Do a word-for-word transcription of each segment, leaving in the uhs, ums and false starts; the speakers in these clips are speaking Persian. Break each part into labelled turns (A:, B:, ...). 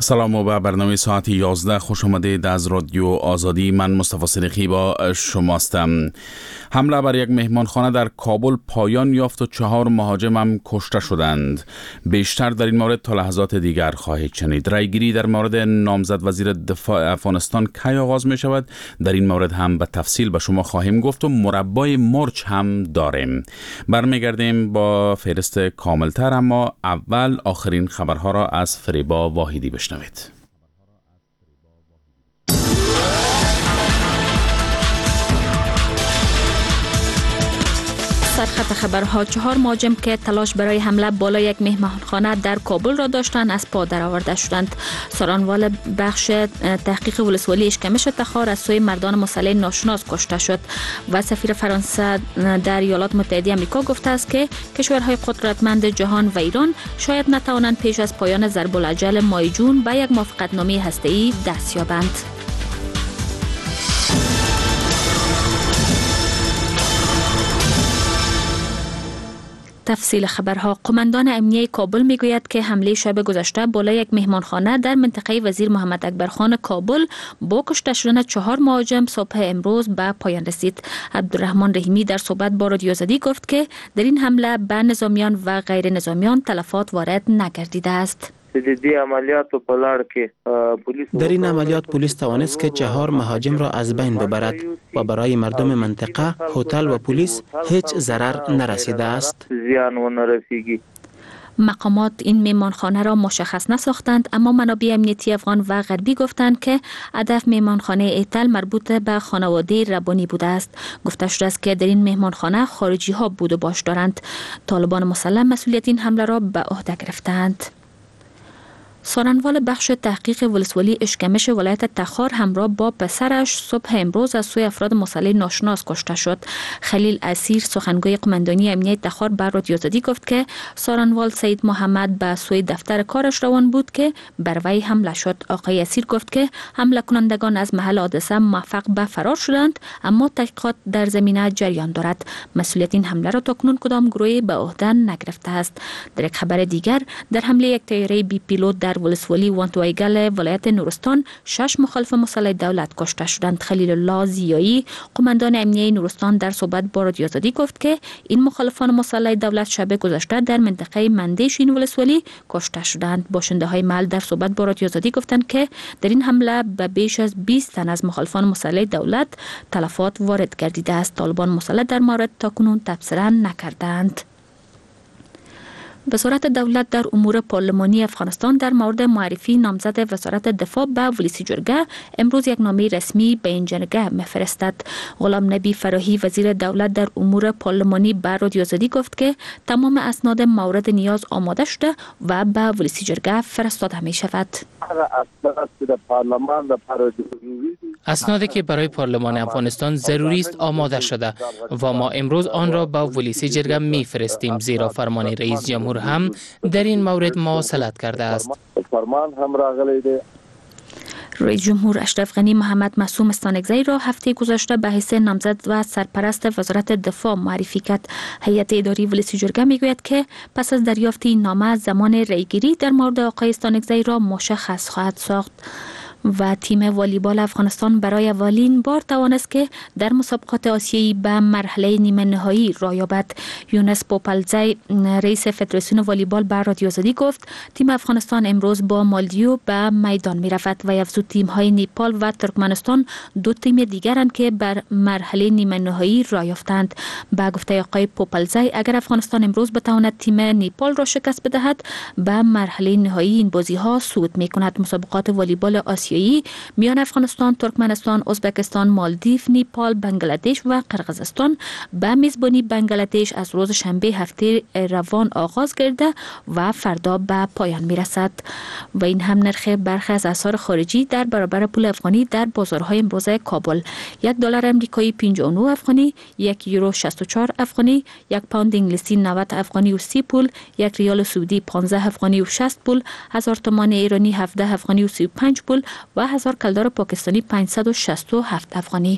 A: سلام و به برنامه ساعت یازده خوش آمدید از رادیو آزادی. من مصطفی صدیقی با شماستم. حمله بر یک مهمانخانه در کابل پایان یافت و چهار مهاجم هم کشته شدند. بیشتر در این مورد تا لحظات دیگر خواهید شنید. رایگیری در مورد نامزد وزیر دفاع افغانستان کی آغاز می شود؟ در این مورد هم به تفصیل به شما خواهیم گفت و مربای مرچ هم داریم. برمیگردیم با فهرست کاملتر، اما اول آخرین خبرها را از فریبا واحدی بشنوید.
B: سرخط خبرها: چهار مهاجم که تلاش برای حمله بالای یک مهمانخانه در کابل را داشتند از پا درآورده شدند. سارنوال بخش تحقیق ولسوالی اشکمش تخار از سوی مردان مسلح ناشناس کشته شد و سفیر فرانسه در ایالات متحده آمریکا گفته است که کشورهای قدرتمند جهان و ایران شاید نتوانند پیش از پایان ضرب الاجل ماه جون به یک موافقتنامه هسته‌ای دست یابند. تفصیل خبرها: قماندان امنیه کابل میگوید که حمله شب گذشته بالای یک مهمانخانه در منطقه وزیر محمد اکبرخان کابل با کشته شدن چهار مهاجم صبح امروز به پایان رسید. عبدالرحمن رحیمی در صحبت با رادیو آزادی گفت که در این حمله به نظامیان و غیر نظامیان تلفات وارد نگردیده است.
C: در این عملیات پلیس توانست که چهار مهاجم را از بین ببرد و برای مردم منطقه، هتل و پلیس هیچ ضرر نرسیده است.
B: مقامات این میمانخانه را مشخص نساختند، اما منابع امنیتی افغان و غربی گفتند که هدف میمانخانه ایتل مربوط به خانواده ربانی بوده است. گفته شده است که در این میمانخانه خارجی ها بود و باش دارند. طالبان مسلح مسئولیت این حمله را به عهده گرفتند. سارنوال بخش تحقیق ولسوالی اشکمش ولایت تخار همراه با پسرش صبح امروز از سوی افراد مسلح ناشناس کشته شد. خلیل اسیر سخنگوی قماندانی امنیت تخار بر رادیو آزادی گفت که سارنوال سید محمد به سوی دفتر کارش روان بود که بر وی حمله شد. آقای اسیر گفت که حمله کنندگان از محل حادثه موفق به فرار شدند، اما تحقیقات در زمینه جریان دارد. مسئولیت این حمله را تاکنون کدام گروهی به عهده نگرفته است. در یک خبر دیگر، در حمله یک طیاره بی پیلوت در ولسوالی وانتوایگل ولایت نورستان شش مخالف مسلح دولت کشته شدند. خلیل الله زیایی قماندان امنیه نورستان در صحبت با رادیو آزادی گفت که این مخالفان مسلح دولت شب گذشته در منطقه مندیش این ولسوالی کشته شدند. باشنده های محل در صحبت با رادیو آزادی گفتند که در این حمله به بیش از بیست تن از مخالفان مسلح دولت تلفات وارد گردیده است. طالبان مسلح در مورد تاکنون تبصره نکردند. وزارت دولت در امور پارلمانی افغانستان در مورد معرفی نامزد وزارت دفاع به ولسی جرگه امروز یک نامه رسمی به این جرگه می‌فرستد. غلام نبی فراهی وزیر دولت در امور پارلمانی به رادیو آزادی گفت که تمام اسناد مورد نیاز آماده شده و به ولسی جرگه فرستاده می شود.
D: اسنادی که برای پارلمان افغانستان ضروری است آماده شده و ما امروز آن را به ولسی جرگه می‌فرستیم، زیرا فرمان رئیس جمهور هم در این مورد مواصلت کرده است.
B: رئیس جمهور اشرف غنی محمد معصوم استانکزی را هفته گذشته به حیث نامزد و سرپرست وزارت دفاع معرفی کرد. هیئت اداری ولسی جرگه میگوید که پس از دریافت این نامه زمان رأیگیری در مورد آقای استانکزی را مشخص خواهد ساخت. و تیم والیبال افغانستان برای اولین بار توانست که در مسابقات آسیایی به مرحله نیمه نهایی راه یابد. یونس پوپلزی رئیس فدراسیون والیبال به رادیو آزادی گفت تیم افغانستان امروز با مالدیو به میدان می رود و افزود تیم های نیپال و ترکمنستان دو تیم دیگرند که بر مرحله نیمه نهایی راه یافتند. با گفته آقای پوپلزی اگر افغانستان امروز بتواند تیم نیپال را شکست بدهد به مرحله نهایی این بازی ها صعود می کند. مسابقات والیبال آسیایی میان افغانستان، ترکمنستان، ازبکستان، مالدیو، نیپال، بنگلادش و قرقیزستان به میزبانی بنگلادش از روز شنبه هفته روان آغاز گردد و فردا به پایان میرسد. و این هم نرخ برخی از اسعار خارجی در برابر پول افغانی در بازارهای امروز کابل: یک دلار امریکایی پنجاه و نه افغانی، یک یورو شصت و چهار افغانی، یک پوند انگلیسی نود افغانی و سی پول، یک ریال سعودی پانزده افغانی و شصت پول، هزار تومان ایرانی هفده افغانی و سی و پنج پول و هزار کلدار پاکستانی پانصد و شصت و هفت افغانی.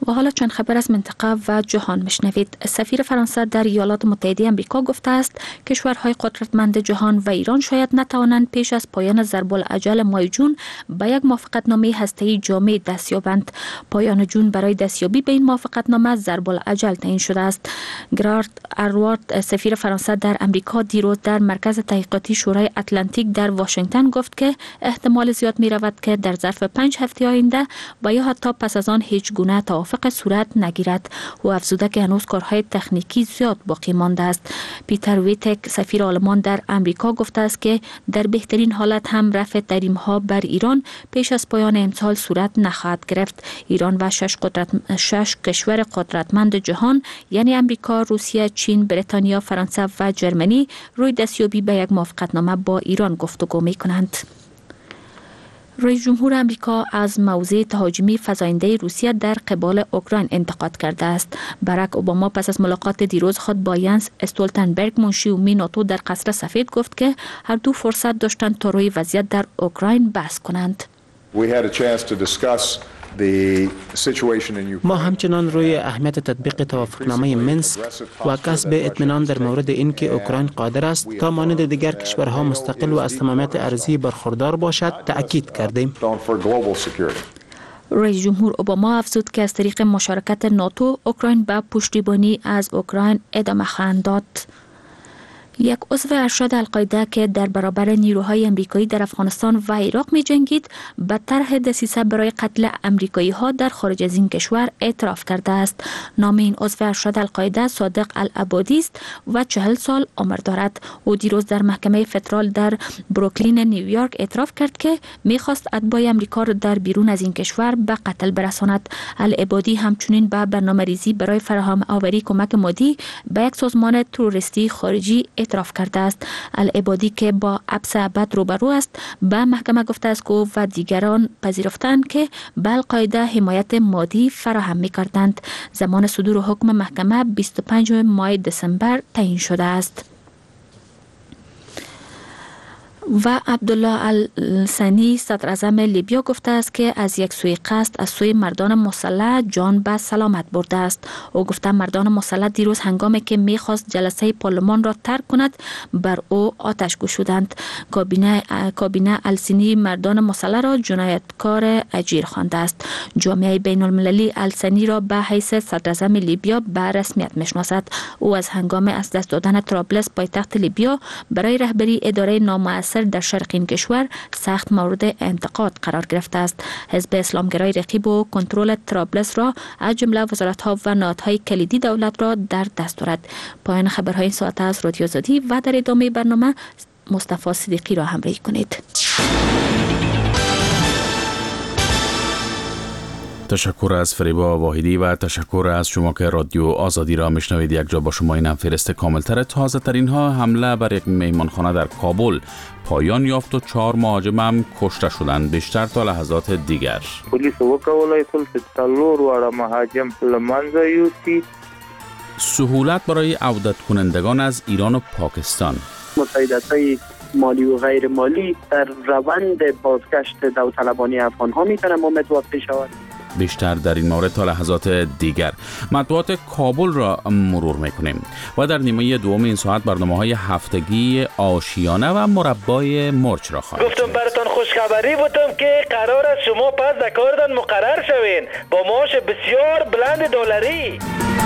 B: و حالا چند خبر از منطقه و جهان مشنوید. سفیر فرانسه در ایالات متحده آمریکا گفته است کشورهای قدرتمند جهان و ایران شاید نتوانند پیش از پایان ضرب الاجل ماه جون به یک موافقتنامه هسته‌ای جامع دست یابند. پایان جون برای دستیابی به این موافقتنامه ضرب الاجل تعیین شده است. گرارد اروارد سفیر فرانسه در آمریکا دیروز در مرکز تحقیقاتی شورای اتلانتیک در واشنگتن گفت که احتمال زیاد می رود که در ظرف پنج هفته آینده و یا حتی پس از آن هیچ گونه توافق صورت نگیرد. او افزوده که هنوز کارهای تکنیکی زیاد باقی مانده است. پیتر ویتک سفیر آلمان در آمریکا گفته است که در بهترین حالت هم رفع تحریم‌ها بر ایران پیش از پایان امسال صورت نخواهد گرفت. ایران و شش قدرت شش کشور قدرتمند جهان یعنی آمریکا، روسیه، چین، بریتانیا، فرانسه و جرمنی روی دستیابی به یک موافقتنامه با ایران گفتگو می‌کنند. رئیس جمهور آمریکا از موضع تهاجمی فزاینده روسیه در قبال اوکراین انتقاد کرده است. باراک اوباما پس از ملاقات دیروز خود با ینس استولتنبرگ منشی ناتو در قصر سفید گفت که هر دو فرصت داشتند تا روی وضعیت در اوکراین بحث کنند.
C: ما همچنان روی اهمیت تطبیق توافقنامه منسک و کسب اطمینان در مورد اینکه اوکراین قادر است تا مانند دیگر کشورها مستقل و از تمامیت ارضی برخوردار باشد تأکید کردیم.
B: رئیس جمهور اوباما افزود که از طریق مشارکت ناتو اوکراین به پشتیبانی از اوکراین ادامه خواهد داد. یک عضو ارشد القاعده که در برابر نیروهای امریکایی در افغانستان و عراق می جنگید به طرح دسیسه برای قتل امریکایی ها در خارج از این کشور اعتراف کرده است. نام این عضو ارشد القاعده صادق العبادی است و چهل سال عمر دارد. او دیروز در محکمه فدرال در بروکلین نیویورک اعتراف کرد که می خواست اتباع امریکا را در بیرون از این کشور به قتل برساند. العبادی همچنین به برنامه‌ریزی برای فراهم آوری کمک مادی به یک سازمان تروریستی خارجی اعتراف کرده است. العبادی که با حبس ابد روبرو است به محکمه گفته است که او و دیگران پذیرفتند که به القاعده حمایت مادی فراهم می‌کردند. زمان صدور حکم محکمه بیست و پنجم ماه دسامبر تعیین شده است. و عبدالله السنی صدر اعظم لیبیا گفته است که از یک سوی قصد از سوی مردان مسلح جان به سلامت برده است. او گفته مردان مسلح دیروز هنگامی که می‌خواست جلسه پارلمان را ترک کند بر او آتش گشودند. کابینه کابینه السنی مردان مسلح را جنایتکار اجیر خوانده است. جامعه بین المللی السنی را به حیث صدر اعظم لیبیا به رسمیت میشناسد. او از هنگام از دست دادن طرابلس پایتخت لیبیا برای رهبری اداره نامؤثر در شرق این کشور سخت مورد انتقاد قرار گرفته است. حزب اسلامگرای رقیب و کنترل طرابلس را از جمله وزارت‌ها و نهادهای کلیدی دولت را در دست دارد. پایان خبرهای این ساعت از رادیو آزادی و در ادامه برنامه مصطفی صدیقی را همراهی کنید.
A: تشکر از فریبا واحدی و تشکر از شما که رادیو آزادی را میشنوید. یک جا با شما این هم فهرست کاملتر. تازه ترین ها حمله بر یک مهمانخانه در کابل پایان یافت و چهار مهاجم هم کشته شدند. بیشتر تا لحظات دیگر.
E: پلیس وکولای شول تلور و مهاجم لمنځه یوسي.
A: سهولت برای عودت کنندگان از ایران و پاکستان.
F: مساعدت‌های مالی و غیر مالی در روند بازگشت داوطلبانه افغان‌ها میتونه ممد واقع شود.
A: بیشتر در این مورد تا لحظات دیگر. مطبوعات کابل را مرور میکنیم و در نیمه دوم این ساعت برنامه‌های هفتگی آشیانه و مربای مرچ را خواهیم.
G: گفتم براتون خوشخبری بودم که قرار است شما پس در کارتان مقرر شوین با معاش بسیار بلند دلاری.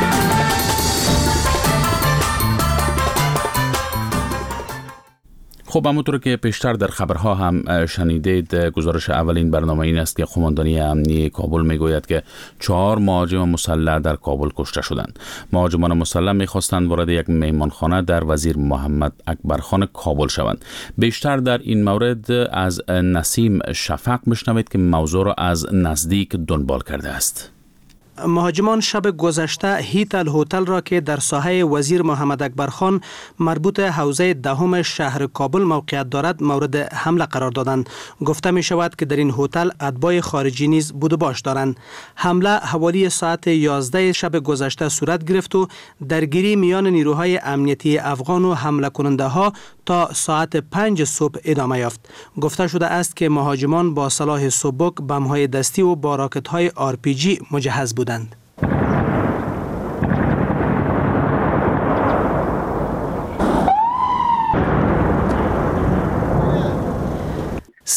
A: خب همونطور که پیشتر در خبرها هم شنیدید، گزارش اولین برنامه این است که قماندانی امنیه کابل میگوید که چهار مهاجم مسلح در کابل کشته شدند. مهاجمان مسلح میخواستند وارد یک مهمانخانه در وزیر محمد اکبرخان کابل شوند. بیشتر در این مورد از نسیم شفق میشنوید که موضوع را از نزدیک دنبال کرده است.
H: مهاجمان شب گذشته هیتل هتل را که در ساحه وزیر محمد اکبرخان مربوط حوزه دهم شهر کابل موقعیت دارد مورد حمله قرار دادند. گفته می شود که در این هتل اتباع خارجی نیز بود و باش دارند. حمله حوالی ساعت یازده شب گذشته صورت گرفت و درگیری میان نیروهای امنیتی افغان و حمله کننده ها تا ساعت پنج صبح ادامه یافت. گفته شده است که مهاجمان با سلاح سبک، بم‌های دستی و با راکت‌های آر پی جی مجهز بودند.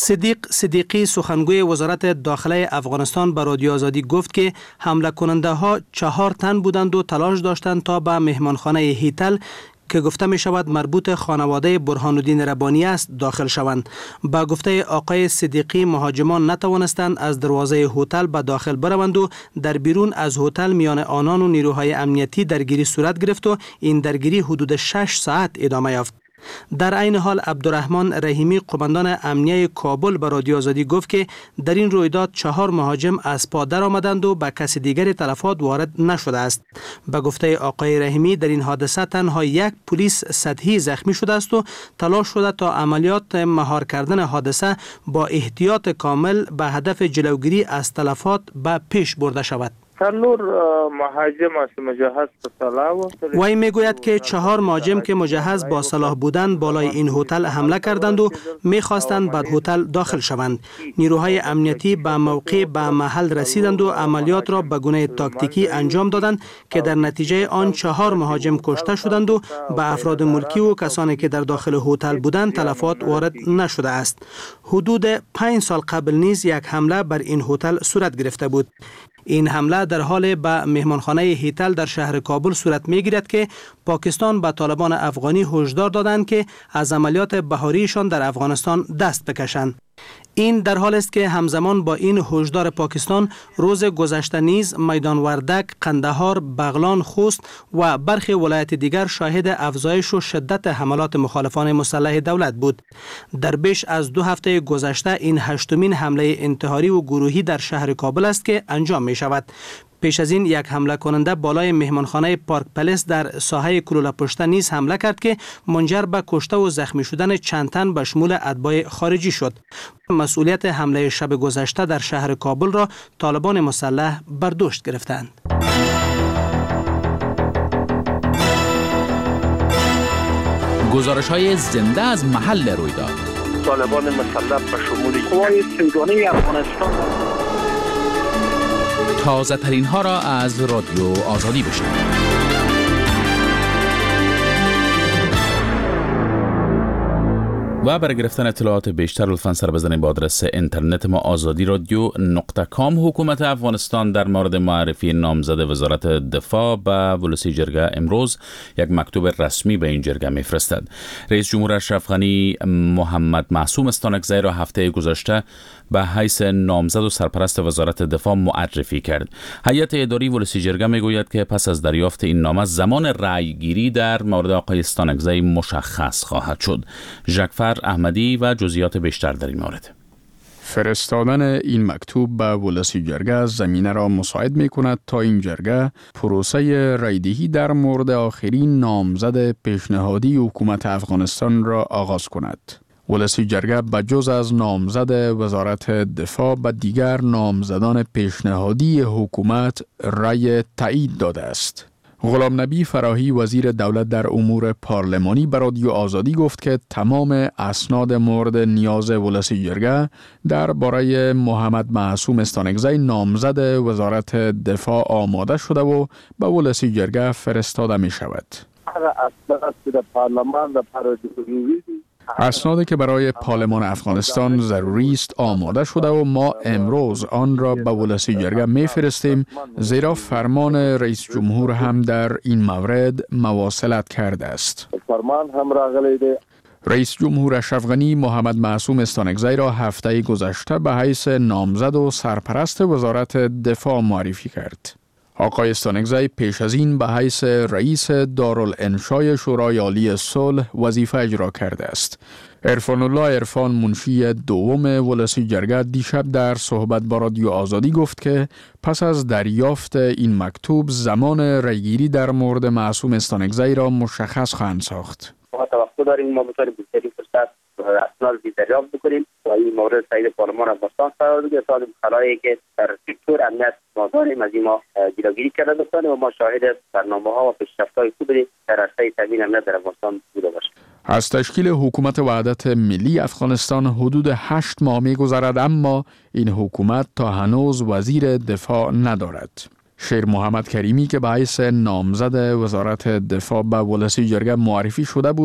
H: صدیق صدیقی سخنگوی وزارت داخله افغانستان به رادیو آزادی گفت که حمله کننده ها چهار تن بودند و تلاش داشتند تا به مهمانخانه هیتل که گفته می شود مربوط خانواده برهان الدین ربانی است داخل شوند. با گفته آقای صدیقی مهاجمان نتوانستند از دروازه هتل به داخل بروند و در بیرون از هتل میان آنان و نیروهای امنیتی درگیری صورت گرفت و این درگیری حدود شش ساعت ادامه یافت. در عین حال عبدالرحمن رحیمی قماندان امنیه کابل به رادیو آزادی گفت که در این رویداد چهار مهاجم از پا در آمدند و به کسی دیگر تلفات وارد نشده است. به گفته آقای رحیمی در این حادثه تنها یک پلیس سطحی زخمی شده است و تلاش شده تا عملیات مهار کردن حادثه با احتیاط کامل به هدف جلوگیری از تلفات به پیش برده شود.
E: تلور مهاجم است مجهز به سلاح
H: وی میگوید که چهار مهاجم که مجهز با سلاح بودند بالای این هتل حمله کردند و میخواستند به هتل داخل شوند. نیروهای امنیتی به موقع به محل رسیدند و عملیات را به گونه تاکتیکی انجام دادند که در نتیجه آن چهار مهاجم کشته شدند و به افراد ملکی و کسانی که در داخل هتل بودند تلفات وارد نشده است. حدود پنج سال قبل نیز یک حمله بر این هتل صورت گرفته بود. این حمله در حال به مهمانخانه هیتل در شهر کابل صورت می‌گیرد که پاکستان به طالبان افغانی هشدار دادند که از عملیات بهاریشان در افغانستان دست بکشند. این در حال است که همزمان با این هشدار پاکستان روز گذشته نیز میدان وردک، قندهار، بغلان، خوست و برخی ولایت دیگر شاهد افزایش و شدت حملات مخالفان مسلح دولت بود. در بیش از دو هفته گذشته این هشتمین حمله انتحاری و گروهی در شهر کابل است که انجام می شود. پیش از این یک حمله کننده بالای مهمانخانه پارک پلس در ساحه کلوله پشته نیز حمله کرد که منجر به کشته و زخمی شدن چند تن به شمول اتباع خارجی شد. مسئولیت حمله شب گذشته در شهر کابل را طالبان مسلح بر دوش گرفتند.
A: گزارش‌های زنده از محل رویداد.
F: طالبان مسلح به شمول قوای سیگانه افغانستان
A: تازه ترین ها را از رادیو آزادی بشنوید. و برای گرفتن اطلاعات بیشتر لطفاً سر بزنید به آدرس اینترنت ما آزادی رادیو نقطه کام. حکومت افغانستان در مورد معرفی نامزد وزارت دفاع به ولسی جرگه امروز یک مکتوب رسمی به این جرگه میفرستد. رئیس جمهور اشرف غنی محمد معصوم استانکزی را هفته گذشته به حیث نامزد و سرپرست وزارت دفاع معرفی کرد. هیئت اداری ولسی جرگه میگوید که پس از دریافت این نامه زمان رأی گیری در مورد آقای استانکزی مشخص خواهد شد. ژاکفر احمدی و جزئیات بیشتر در این مورد.
I: فرستادن این مکتوب به ولسی جرگه زمینه را مساعد می کند تا این جرگه پروسه رایدهی در مورد آخرین نامزد پیشنهادی حکومت افغانستان را آغاز کند. ولسی جرگه بجز از نامزد وزارت دفاع به دیگر نامزدان پیشنهادی حکومت رای تایید داده است. غلام نبی فراهی وزیر دولت در امور پارلمانی به رادیو آزادی گفت که تمام اسناد مورد نیاز ولسی جرگه درباره محمد معصوم استانکزی نامزد وزارت دفاع آماده شده و به ولسی جرگه فرستاده می شود. اسنادی که برای پارلمان افغانستان ضروری است آماده شده و ما امروز آن را به ولسی جرگه میفرستیم، زیرا فرمان رئیس جمهور هم در این مورد مواصلت کرده است. فرمان هم راغلی. رئیس جمهور اشرف غنی محمد معصوم استانکزی را هفته گذشته به حیث نامزد و سرپرست وزارت دفاع معرفی کرد. آقای استانکزی پیش از این به حیث رئیس دارالانشای شورای عالی صلح وظیفه اجرا کرده است. عرفان الله عرفان منشی دوم ولسی جرگه دیشب در صحبت با رادیو آزادی گفت که پس از دریافت این مکتوب زمان رایگیری در مورد معصوم استانکزی را مشخص خواهند ساخت.
F: ما توقع داریم ما بطور بیشتری فرصت اسناد دریافت بکنیم و این مورد تایید پارلمان افغانستان قرار بگیرد تا خلایی که در سکتور امنیت ما داریم از این ما جلوگیری کرده بکنیم و ما شاهد برنامه‌ها و پیشرفت‌های خوبی در عرصه تامین امنیت در افغانستان بوده باشیم.
I: از تشکیل حکومت وحدت ملی افغانستان حدود هشت ماه می‌گذرد، اما این حکومت تا هنوز وزیر دفاع ندارد. شیر محمد کریمی که به حیث نامزد وزارت دفاع به ولسی جرگه معرفی شده بود،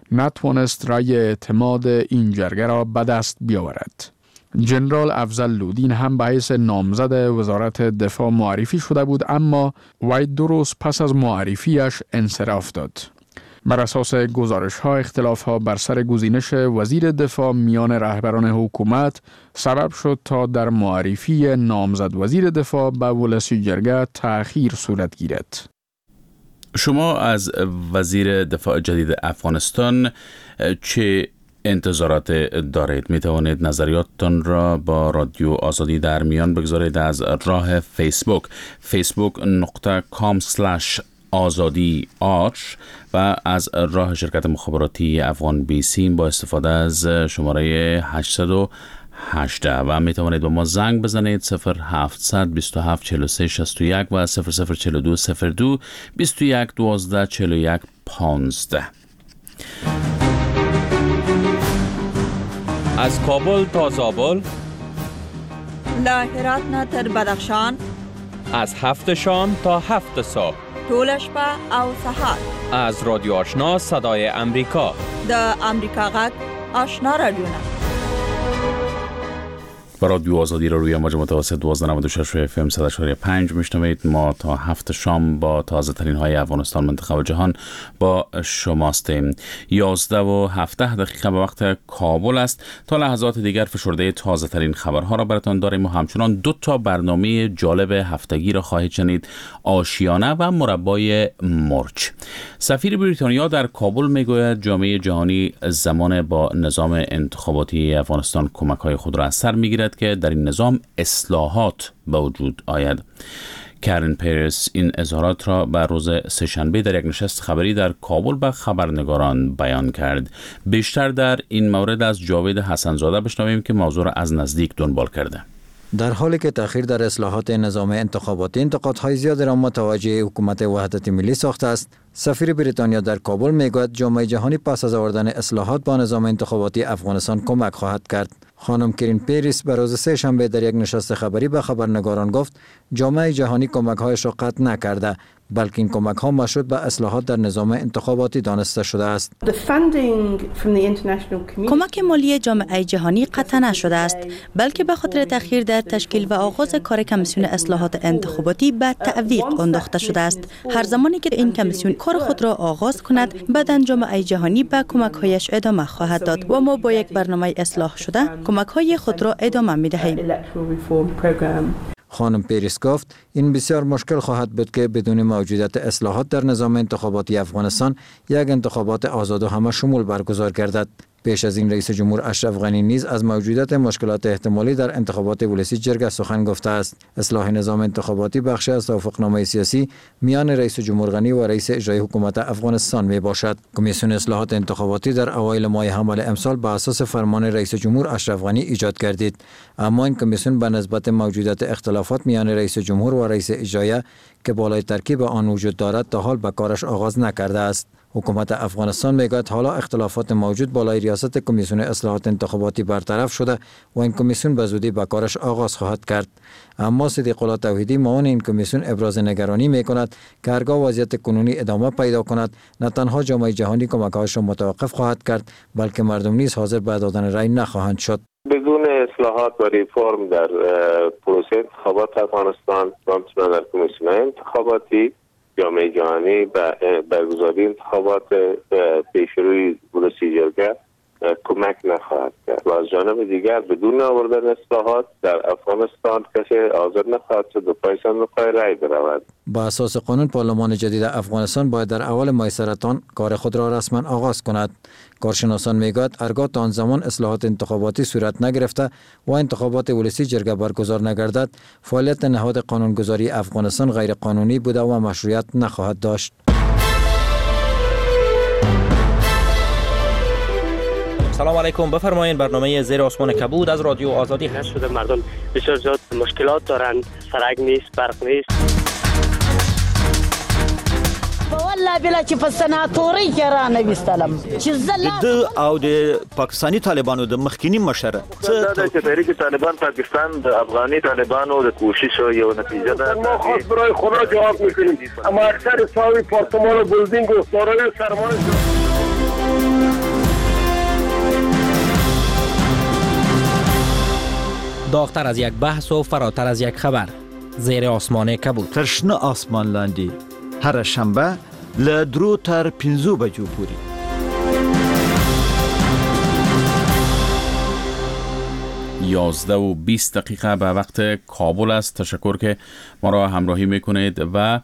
I: نتوانست رای اعتماد این جرگه را به دست بیاورد. جنرال افضل لودین هم به حیث نامزد وزارت دفاع معرفی شده بود، اما وی دو روز پس از معرفیش انصراف داد. بر اساس گزارش ها اختلاف ها بر سر گزینش وزیر دفاع میان رهبران حکومت سبب شد تا در معرفی نامزد وزیر دفاع به ولسی جرگه تأخیر صورت گیرد.
A: شما از وزیر دفاع جدید افغانستان چه انتظارات دارید؟ می توانید نظریاتتان را با رادیو آزادی در میان بگذارید از راه فیسبوک فیسبوک نقطه کام سلش آزادی آرش و از راه شرکت مخابراتی افغان بی سی با استفاده از شماره هشتصد و هجده و می توانید با ما زنگ بزنید صفر هفتصد بیست و هفت چهل و سه شصت و یک و صفر صفر چهل و دو صفر دو بیست و یک دوازده چهل و یک پانزده.
J: از کابل تا زابل،
K: له هرات نه تر بدخشان،
J: از هفت شام تا هفت صبح،
K: ټول شپه او سهار،
J: از رادیو آشنا صدای امریکا،
K: د امریکا غږ آشنا رادیو.
A: و رادیو آزادی را روی موج متوسط دوازده نود و شش اف ام صد و چهار و پنج میشنوید. ما تا هفت شام با تازه ترین های افغانستان، منطقه و جهان با شماستیم. یازده و هفده دقیقه به وقت کابل است. تا لحظات دیگر فشرده تازه ترین خبرها را براتان داریم و همچنان دو تا برنامه جالب هفتگی را خواهید شنید: آشیانه و مربای مرچ. سفیر بریتانیا در کابل میگوید جامعه جهانی زمان با نظام انتخاباتی افغانستان کمک‌های خود را از سر میگیرد که در این نظام اصلاحات به وجود آید. کرن پیرس این اظهارات را بر روز سه‌شنبه در یک نشست خبری در کابل به خبرنگاران بیان کرد. بیشتر در این مورد از جاوید حسن‌زاده بشنویم که موضوع را از نزدیک دنبال کرده.
L: در حالی که تأخیر در اصلاحات نظام انتخاباتی انتقادهای زیادی را متوجه حکومت وحدت ملی ساخته است، سفیر بریتانیا در کابل میگوید جامعه جهانی پس از آوردن اصلاحات با نظام انتخاباتی افغانستان کمک خواهد کرد. خانم کرین پیریس بر روز سه شنبه در یک نشست خبری به خبرنگاران گفت جامعه جهانی کمک‌هایش را قطع نکرده، بلکه این کمک‌ها مشروط به اصلاحات در نظام انتخاباتی دانسته شده است.
M: کمک مالی جامعه جهانی قطع نشده است، بلکه به خاطر تأخیر در تشکیل و آغاز کار کمیسیون اصلاحات انتخاباتی به تعویق انداخته شده است. هر زمانی که این کمیسیون کار خود را آغاز کند، بعداً جامعه جهانی به کمک‌هایش ادامه خواهد داد و ما با یک برنامه اصلاح شده کمک‌های خود را ادامه می‌دهیم.
L: خانم پیریس گفت این بسیار مشکل خواهد بود که بدون موجودیت اصلاحات در نظام انتخاباتی افغانستان یک انتخابات آزاد و همه شمول برگزار گردد. پیش از این رئیس جمهور اشرف غنی نیز از موجودیت مشکلات احتمالی در انتخابات ولسی جرگه سخن گفته است. اصلاح نظام انتخاباتی بخشی از توافقنامه سیاسی میان رئیس جمهور غنی و رئیس اجرایی حکومت افغانستان می باشد. کمیسیون اصلاحات انتخاباتی در اوایل ماه حمل امسال بر اساس فرمان رئیس جمهور اشرف غنی ایجاد گردید، اما این کمیسیون به نسبت موجودیت اختلافات میان رئیس جمهور و رئیس اجرایی که بالای ترکیب آن وجود دارد تا حال به کارش آغاز نکرده است. حکومت افغانستان میگوید حالا اختلافات موجود بالای ریاست کمیسیون اصلاحات انتخاباتی برطرف شده و این کمیسیون به زودی به کارش آغاز خواهد کرد. اما صدیق الله توحیدی معاون این کمیسیون ابراز نگرانی میکند که هرگاه وضعیت کنونی ادامه پیدا کند، نه تنها جامعه جهانی کمک‌هایش را متوقف خواهد کرد، بلکه مردم نیز حاضر به دادن رأی نخواهند شد.
N: بدون اصلاحات و ریفرم در پروسه انتخابات افغانستان و همچنین در کمیسیون انتخاباتی، جامعه جهانی به برگزاری انتخابات پیشروی ولسی جرگه کمک نخواهد کرد و از جانب دیگر بدون آوردن اصلاحات در افغانستان کسی حاضر نخواهد شد و پای صندوق رای برود.
L: با اساس قانون پارلمان جدید افغانستان باید در اول ماه سرطان کار خود را رسما آغاز کند. کارشناسان میگویند هرگاه تا آن زمان اصلاحات انتخاباتی صورت نگرفته و انتخابات ولسی جرگه برگزار نگردد، فعالیت نهاد قانونگذاری افغانستان غیر قانونی بوده و مشروعیت نخواهد داشت.
O: سلام علیکم، بفرمایید. برنامه زیر آسمان کبود از رادیو آزادی هست.
P: شده مردم بسیار زیاد مشکلات دارند، سرک نیست، برق نیست.
Q: والله بلا چې په سناتوري کې را نه وستلم چې زله
R: د او د پاکستاني طالبانو د مخکینی مشر
E: څه د تحریک طالبان پاکستان د افغاني طالبانو د کوشش یو نتیجه ده.
S: ما خاص برای خدا جواب میکنیم، اما اکثر ساوی پارتمان و بلدینگ و سارای سرمایه
O: داغتر از یک بحث و فراتر از یک خبر. زیر آسمان کبود.
R: ترشنه آسمان لاندی. هر شنبه لدرو تر پینزو بجو پوری.
A: یازده و بیست دقیقه به وقت کابل است. تشکر که ما را همراهی میکنید و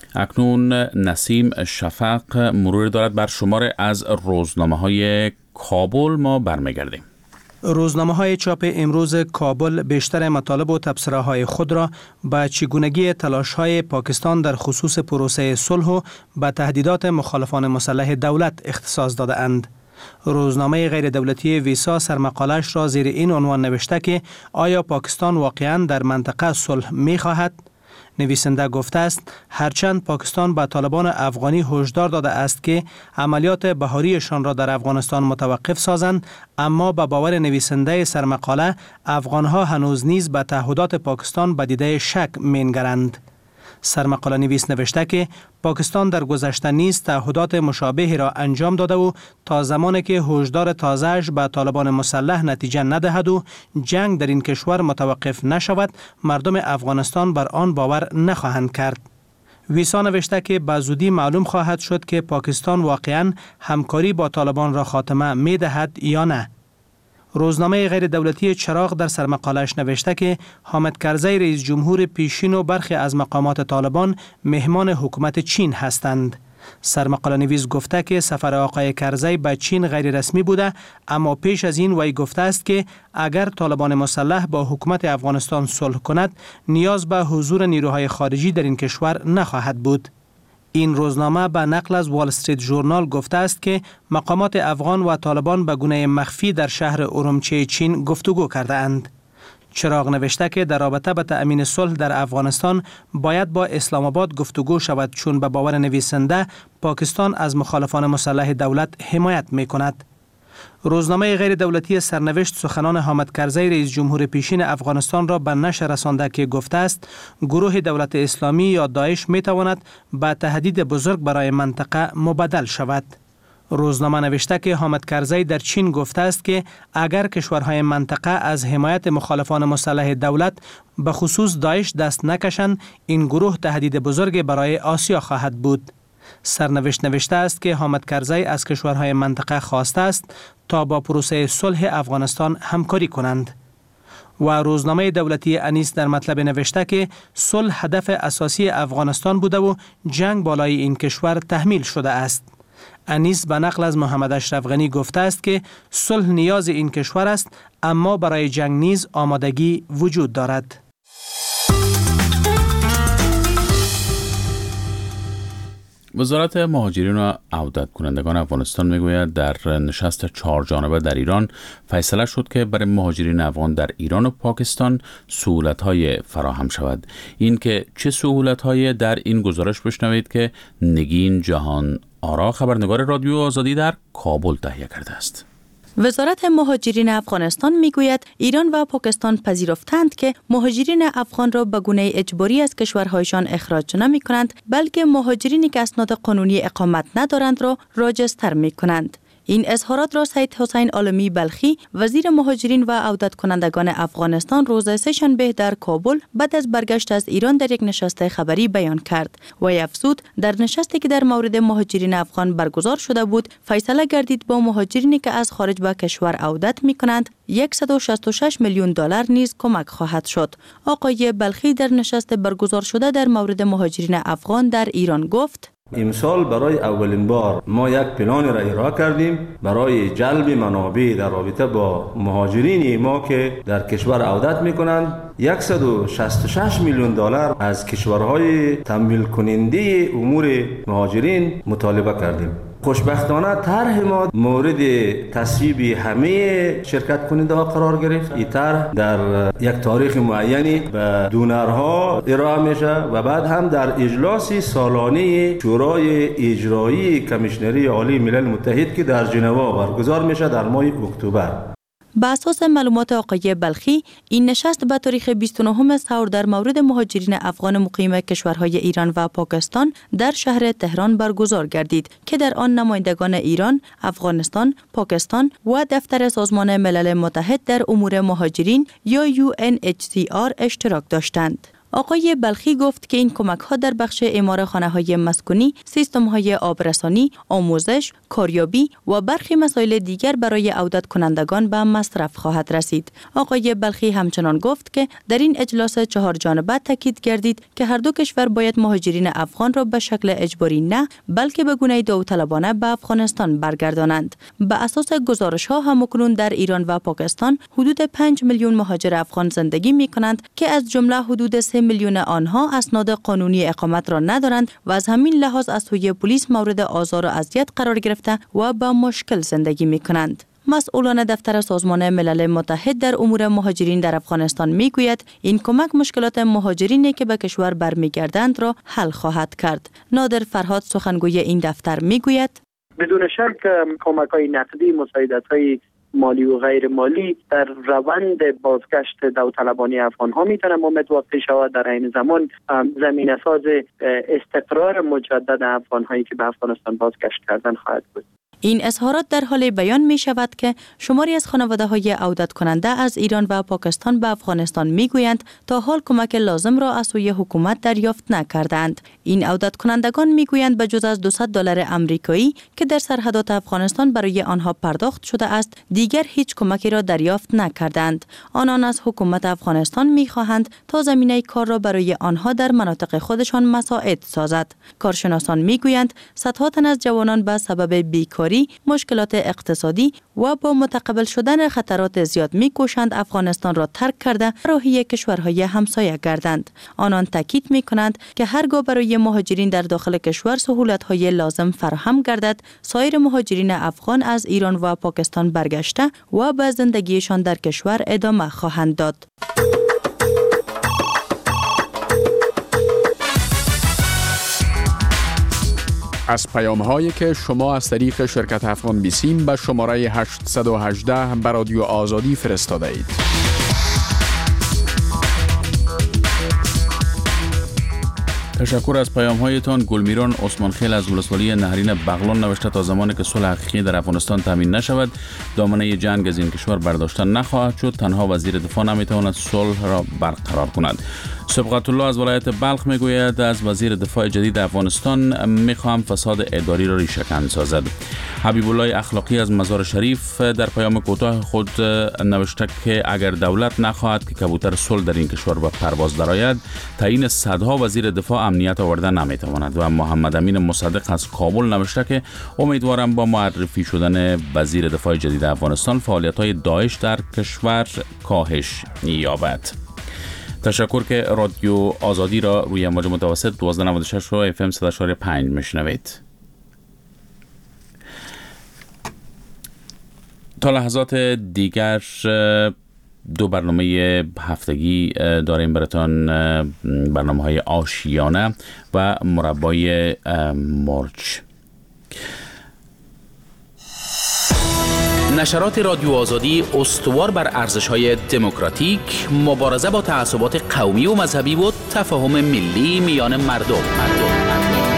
A: اکنون نسیم شفق مرور دارد بر شمار از روزنامه های کابل. ما برمیگردیم.
H: روزنامه های چاپ امروز کابل بیشتر مطالب و تبصره های خود را به چگونگی تلاش های پاکستان در خصوص پروسه صلح و به تهدیدات مخالفان مسلح دولت اختصاص داده اند. روزنامه غیر دولتی ویسا سرمقالش را زیر این عنوان نوشته که آیا پاکستان واقعاً در منطقه صلح می خواهد؟ نویسنده گفته است هرچند پاکستان به طالبان افغانی هشدار داده است که عملیات بهاریشان را در افغانستان متوقف سازند، اما به باور نویسنده سرمقاله افغانها هنوز نیز به تعهدات پاکستان به دیده شک می‌نگرند. سرمقاله نویس نوشته که پاکستان در گذشته نیز تعهدات مشابهی را انجام داده و تا زمانی که هشدار تازه‌اش به طالبان مسلح نتیجه ندهد و جنگ در این کشور متوقف نشود، مردم افغانستان بر آن باور نخواهند کرد. ویسا نوشته که به زودی معلوم خواهد شد که پاکستان واقعاً همکاری با طالبان را خاتمه می دهد یا نه. روزنامه غیر دولتی چراغ در سرمقالش نوشته که حامد کرزی رئیس جمهور پیشین و برخی از مقامات طالبان مهمان حکومت چین هستند. سرمقاله نویس گفته که سفر آقای کرزی به چین غیر رسمی بوده، اما پیش از این وی گفته است که اگر طالبان مسلح با حکومت افغانستان صلح کند، نیاز به حضور نیروهای خارجی در این کشور نخواهد بود. این روزنامه به نقل از وال استریت ژورنال گفته است که مقامات افغان و طالبان به گونه مخفی در شهر اورمچی چین گفتگو کرده اند. چراغ نوشته که در رابطه به تأمین صلح در افغانستان باید با اسلام آباد گفتگو شود، چون به باور نویسنده پاکستان از مخالفان مسلح دولت حمایت می کند. روزنامه غیر دولتی سرنوشت سخنان حامد کرزی رئیس جمهور پیشین افغانستان را به نشر رسانده که گفته است گروه دولت اسلامی یا داعش می تواند به تهدید بزرگ برای منطقه مبدل شود. روزنامه نوشته که حامد کرزی در چین گفته است که اگر کشورهای منطقه از حمایت مخالفان مسلح دولت به خصوص داعش دست نکشند، این گروه تهدید بزرگ برای آسیا خواهد بود. سرنوشت نوشته است که حامد کرزی از کشورهای منطقه خواسته است تا با پروسه صلح افغانستان همکاری کنند. و روزنامه دولتی انیس در مطلب نوشته که صلح هدف اساسی افغانستان بوده و جنگ بالای این کشور تحمیل شده است. انیس به نقل از محمد اشرف غنی گفته است که صلح نیاز این کشور است، اما برای جنگ نیز آمادگی وجود دارد.
A: وزارت مهاجرین و عودت کنندگان افغانستان میگوید در نشست چهار جانبه در ایران فیصله شد که برای مهاجرین افغان در ایران و پاکستان سهولت‌های فراهم شود. این که چه سهولت‌های در این گزارش بشنوید که نگین جهان آرا خبرنگار رادیو آزادی در کابل تهیه کرده است.
M: وزارت مهاجرین افغانستان میگوید ایران و پاکستان پذیرفتند که مهاجرین افغان را به گونه اجباری از کشورهایشان اخراج نمی کنند، بلکه مهاجرینی که اسناد قانونی اقامت ندارند را راجستر می کنند. این اظهارات را سید حسین عالمی بلخی وزیر مهاجرین و عودت کنندگان افغانستان روز سه‌شنبه در کابل بعد از برگشت از ایران در یک نشست خبری بیان کرد و افزود در نشستی که در مورد مهاجرین افغان برگزار شده بود فیصله گردید با مهاجرینی که از خارج به کشور عودت می کنند صد و شصت و شش میلیون دلار نیز کمک خواهد شد. آقای بلخی در نشست برگزار شده در مورد مهاجرین افغان در ایران گفت:
T: امسال برای اولین بار ما یک پلان را اجرا کردیم برای جلب منابع در رابطه با مهاجرین ما که در کشور عودت میکنند. صد و شصت و شش میلیون دلار از کشورهای تمویل کننده امور مهاجرین مطالبه کردیم. خوشبختانه طرح ما مورد تصویب همه شرکت کننده ها قرار گرفت. این طرح در یک تاریخ معینی به دونرها ارائه میشه و بعد هم در اجلاس سالانه شورای اجرایی کمیشنری عالی ملل متحد که در ژنوا برگزار میشه در ماه اکتبر.
M: به اساس معلومات آقای بلخی، این نشست به تاریخ بیست و نهم سور در مورد مهاجرین افغان مقیم کشورهای ایران و پاکستان در شهر تهران برگزار گردید که در آن نمایندگان ایران، افغانستان، پاکستان و دفتر سازمان ملل متحد در امور مهاجرین یا یو ان اچ سی آر اشتراک داشتند. آقای بلخی گفت که این کمک ها در بخش اعمار خانه های مسکونی، سیستم های آبرسانی، آموزش، کاریابی و برخی مسائل دیگر برای عودت کنندگان به مصرف خواهد رسید. آقای بلخی همچنان گفت که در این اجلاس چهار جانبه تاکید گردید که هر دو کشور باید مهاجرین افغان را به شکل اجباری نه بلکه به گونه داوطلبانه به افغانستان برگردانند. به اساس گزارش ها همکنون در ایران و پاکستان حدود پنج میلیون مهاجر افغان زندگی می کنند که از جمله حدود سه میلیون آنها اسناد قانونی اقامت را ندارند و از همین لحاظ از سوی پلیس مورد آزار و اذیت قرار گرفته و با مشکل زندگی می کنند. مسئولان دفتر سازمان ملل متحد در امور مهاجرین در افغانستان می گوید این کمک مشکلات مهاجرینی که به کشور برمیگردند را حل خواهد کرد. نادر فرهاد سخنگوی این دفتر می گوید
P: بدون شک کمک های نقدی، مساعدت های مالی و غیر مالی در روند بازگشت داوطلبانی افغان ها میتونه متوقع شود. در این زمان زمینه ساز استقرار مجدد افغان هایی که به افغانستان بازگشت کردن خواهد بود.
M: این اظهارات در حال بیان می شود که شماری از خانواده های عودت کننده از ایران و پاکستان به افغانستان می گویند تا حال کمک لازم را از سوی حکومت دریافت نکردند. این عودت کنندگان می گویند به جز از دویست دلار آمریکایی که در سرحدات افغانستان برای آنها پرداخت شده است، دیگر هیچ کمکی را دریافت نکردند. آنان از حکومت افغانستان می خواهند تا زمینه کار را برای آنها در مناطق خودشان مساعد سازد. کارشناسان می گویند صدها تن از جوانان به سبب بیکاری، مشکلات اقتصادی و با متقبل شدن خطرات زیاد می کوشند افغانستان را ترک کرده راهی کشورهای همسایه گردند. آنان تاکید می کنند که هرگاه برای مهاجرین در داخل کشور سهولت‌های لازم فراهم گردد، سایر مهاجرین افغان از ایران و پاکستان برگشته و به زندگیشان در کشور ادامه خواهند داد.
I: از پیام هایی که شما از طریق شرکت افغان بیسیم به شماره هشت یک هشت به رادیو آزادی فرستاده اید.
A: تشکر از پیام هایتان. گلمیران عثمان خیل از ولسوالی نهرین بغلان نوشته تا زمانی که صلح حقیقی در افغانستان تامین نشود، دامنه جنگ از این کشور برداشته نخواهد شد. تنها وزیر دفاع نمیتواند صلح را برقرار کند. سبقت الله از ولایت بلخ میگوید از وزیر دفاع جدید افغانستان میخواهم فساد اداری را ریشه‌کن سازد. حبیب الله اخلاقی از مزار شریف در پیام کوتاه خود نوشته که اگر دولت نخواهد که کبوتر صلح در این کشور به پرواز درآید، تعیین صدها وزیر دفاع امنیت آورده نمیتواند. و محمد امین مصدق از کابل نوشته که امیدوارم با معرفی شدن وزیر دفاع جدید افغانستان فعالیت‌های داعش در کشور کاهش یابد. تشکر که رادیو آزادی را روی موج متوسط دویست و نود و شش و اف ام صد و چهار و پنج میشنوید. تا لحظات دیگر دو برنامه هفتگی داریم براتون، برنامه های آشیانه و مربای مرچ.
U: نشرات رادیو آزادی استوار بر ارزش‌های دموکراتیک، مبارزه با تعصبات قومی و مذهبی و تفاهم ملی میان مردم. مردم.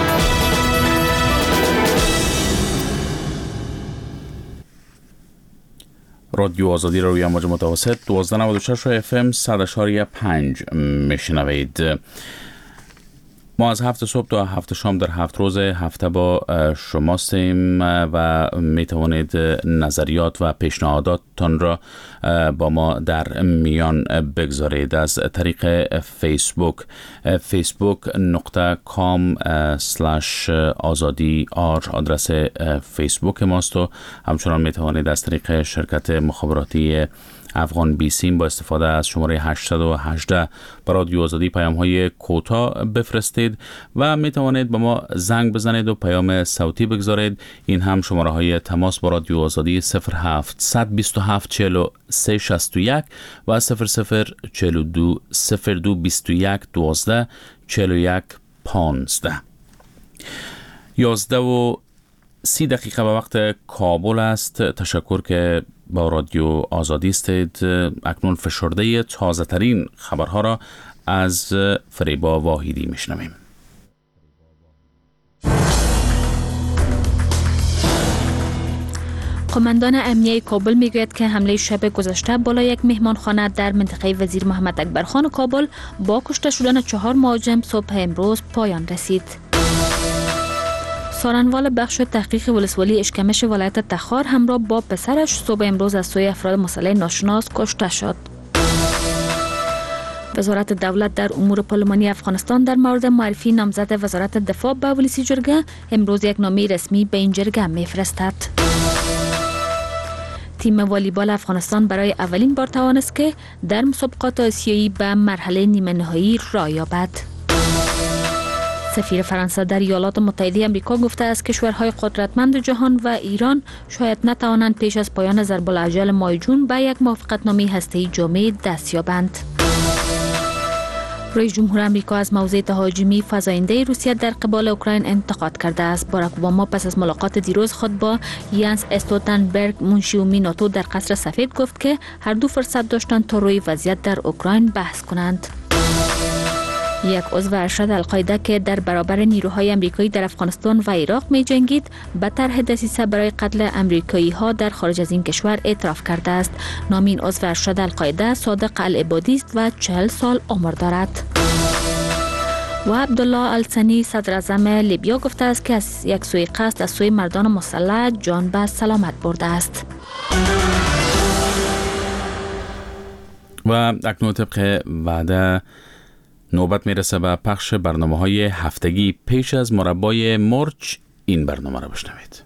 A: رادیو آزادی را روی موج متوسط دویست و نود و شش و اف ام صد و چهار و پنج میشنوید. ما از هفت صبح تا هفت شام در هفت روز هفته با شماستیم و می توانید نظریات و پیشنهاداتتان را با ما در میان بگذارید از طریق فیسبوک فیسبوک نقطه کام سلش آزادی آر آدرس فیسبوک ماست و همچنان می توانید از طریق شرکت مخابراتی افغان بیسیم با استفاده از شماره هشت یک هشت برای رادیو آزادی پیام های کوتاه بفرستید و می توانید با ما زنگ بزنید و پیام صوتی بگذارید. این هم شماره های تماس با رادیو آزادی صفر هفت دو هفت چهل و سه شصت و یک و صفر صفر چهل و دو صفر دو بیست و یک دوازده چهل و یک پانزده. یازده و سی دقیقه به وقت کابل است. تشکر که با رادیو آزادی استید. اکنون فشرده تازه ترین خبرها را از فریبا واحدی میشنویم.
B: قماندان امنیه کابل میگوید که حمله شب گذشته بالا یک مهمانخانه در منطقه وزیر محمد اکبرخان کابل با کشته شدن چهار مهاجم صبح امروز پایان رسید. سارنوال بخش تحقیق ولسوالی اشکمش ولایت تخار همراه با پسرش صبح امروز از سوی افراد مسلح ناشناس کشته شد. وزارت دولت در امور پارلمانی افغانستان در مورد معرفی نامزد وزارت دفاع به ولسی جرگه امروز یک نامه رسمی به این جرگه میفرستد. تیم والیبال افغانستان برای اولین بار توانست که در مسابقات آسیایی به مرحله نیمه نهایی راه یابد. سفیر فرانسه در ایالات متحده آمریکا گفته است کشورهای قدرتمند جهان و ایران شاید نتوانند پیش از پایان ضرب الاجل ماه جون به یک موافقتنامه هسته‌ای جامع دست یابند. رئیس جمهور آمریکا از موضع تهاجمی فزاینده روسیه در قبال اوکراین انتقاد کرده است. باراک اوباما پس از ملاقات دیروز خود با یانس استولتنبرگ منشی ناتو در قصر سفید گفت که هر دو فرصت داشتند تا روی وضعیت در اوکراین بحث کنند. یک عضو ارشد القاعده که در برابر نیروهای آمریکایی در افغانستان و عراق می جنگید به طرح دسیسه برای قتل آمریکایی ها در خارج از این کشور اعتراف کرده است. نام این عضو ارشد القاعده صادق العبادی است و چهل سال عمر دارد. و عبدالله السنی صدر اعظم لیبیا گفته است که از یک سوی قصد از سوی مردان مسلح جان به سلامت برده است.
A: و اکنون طبق وعده نوبت میرسه به پخش برنامه های هفتگی. پیش از مربای مرچ این برنامه را بشنوید.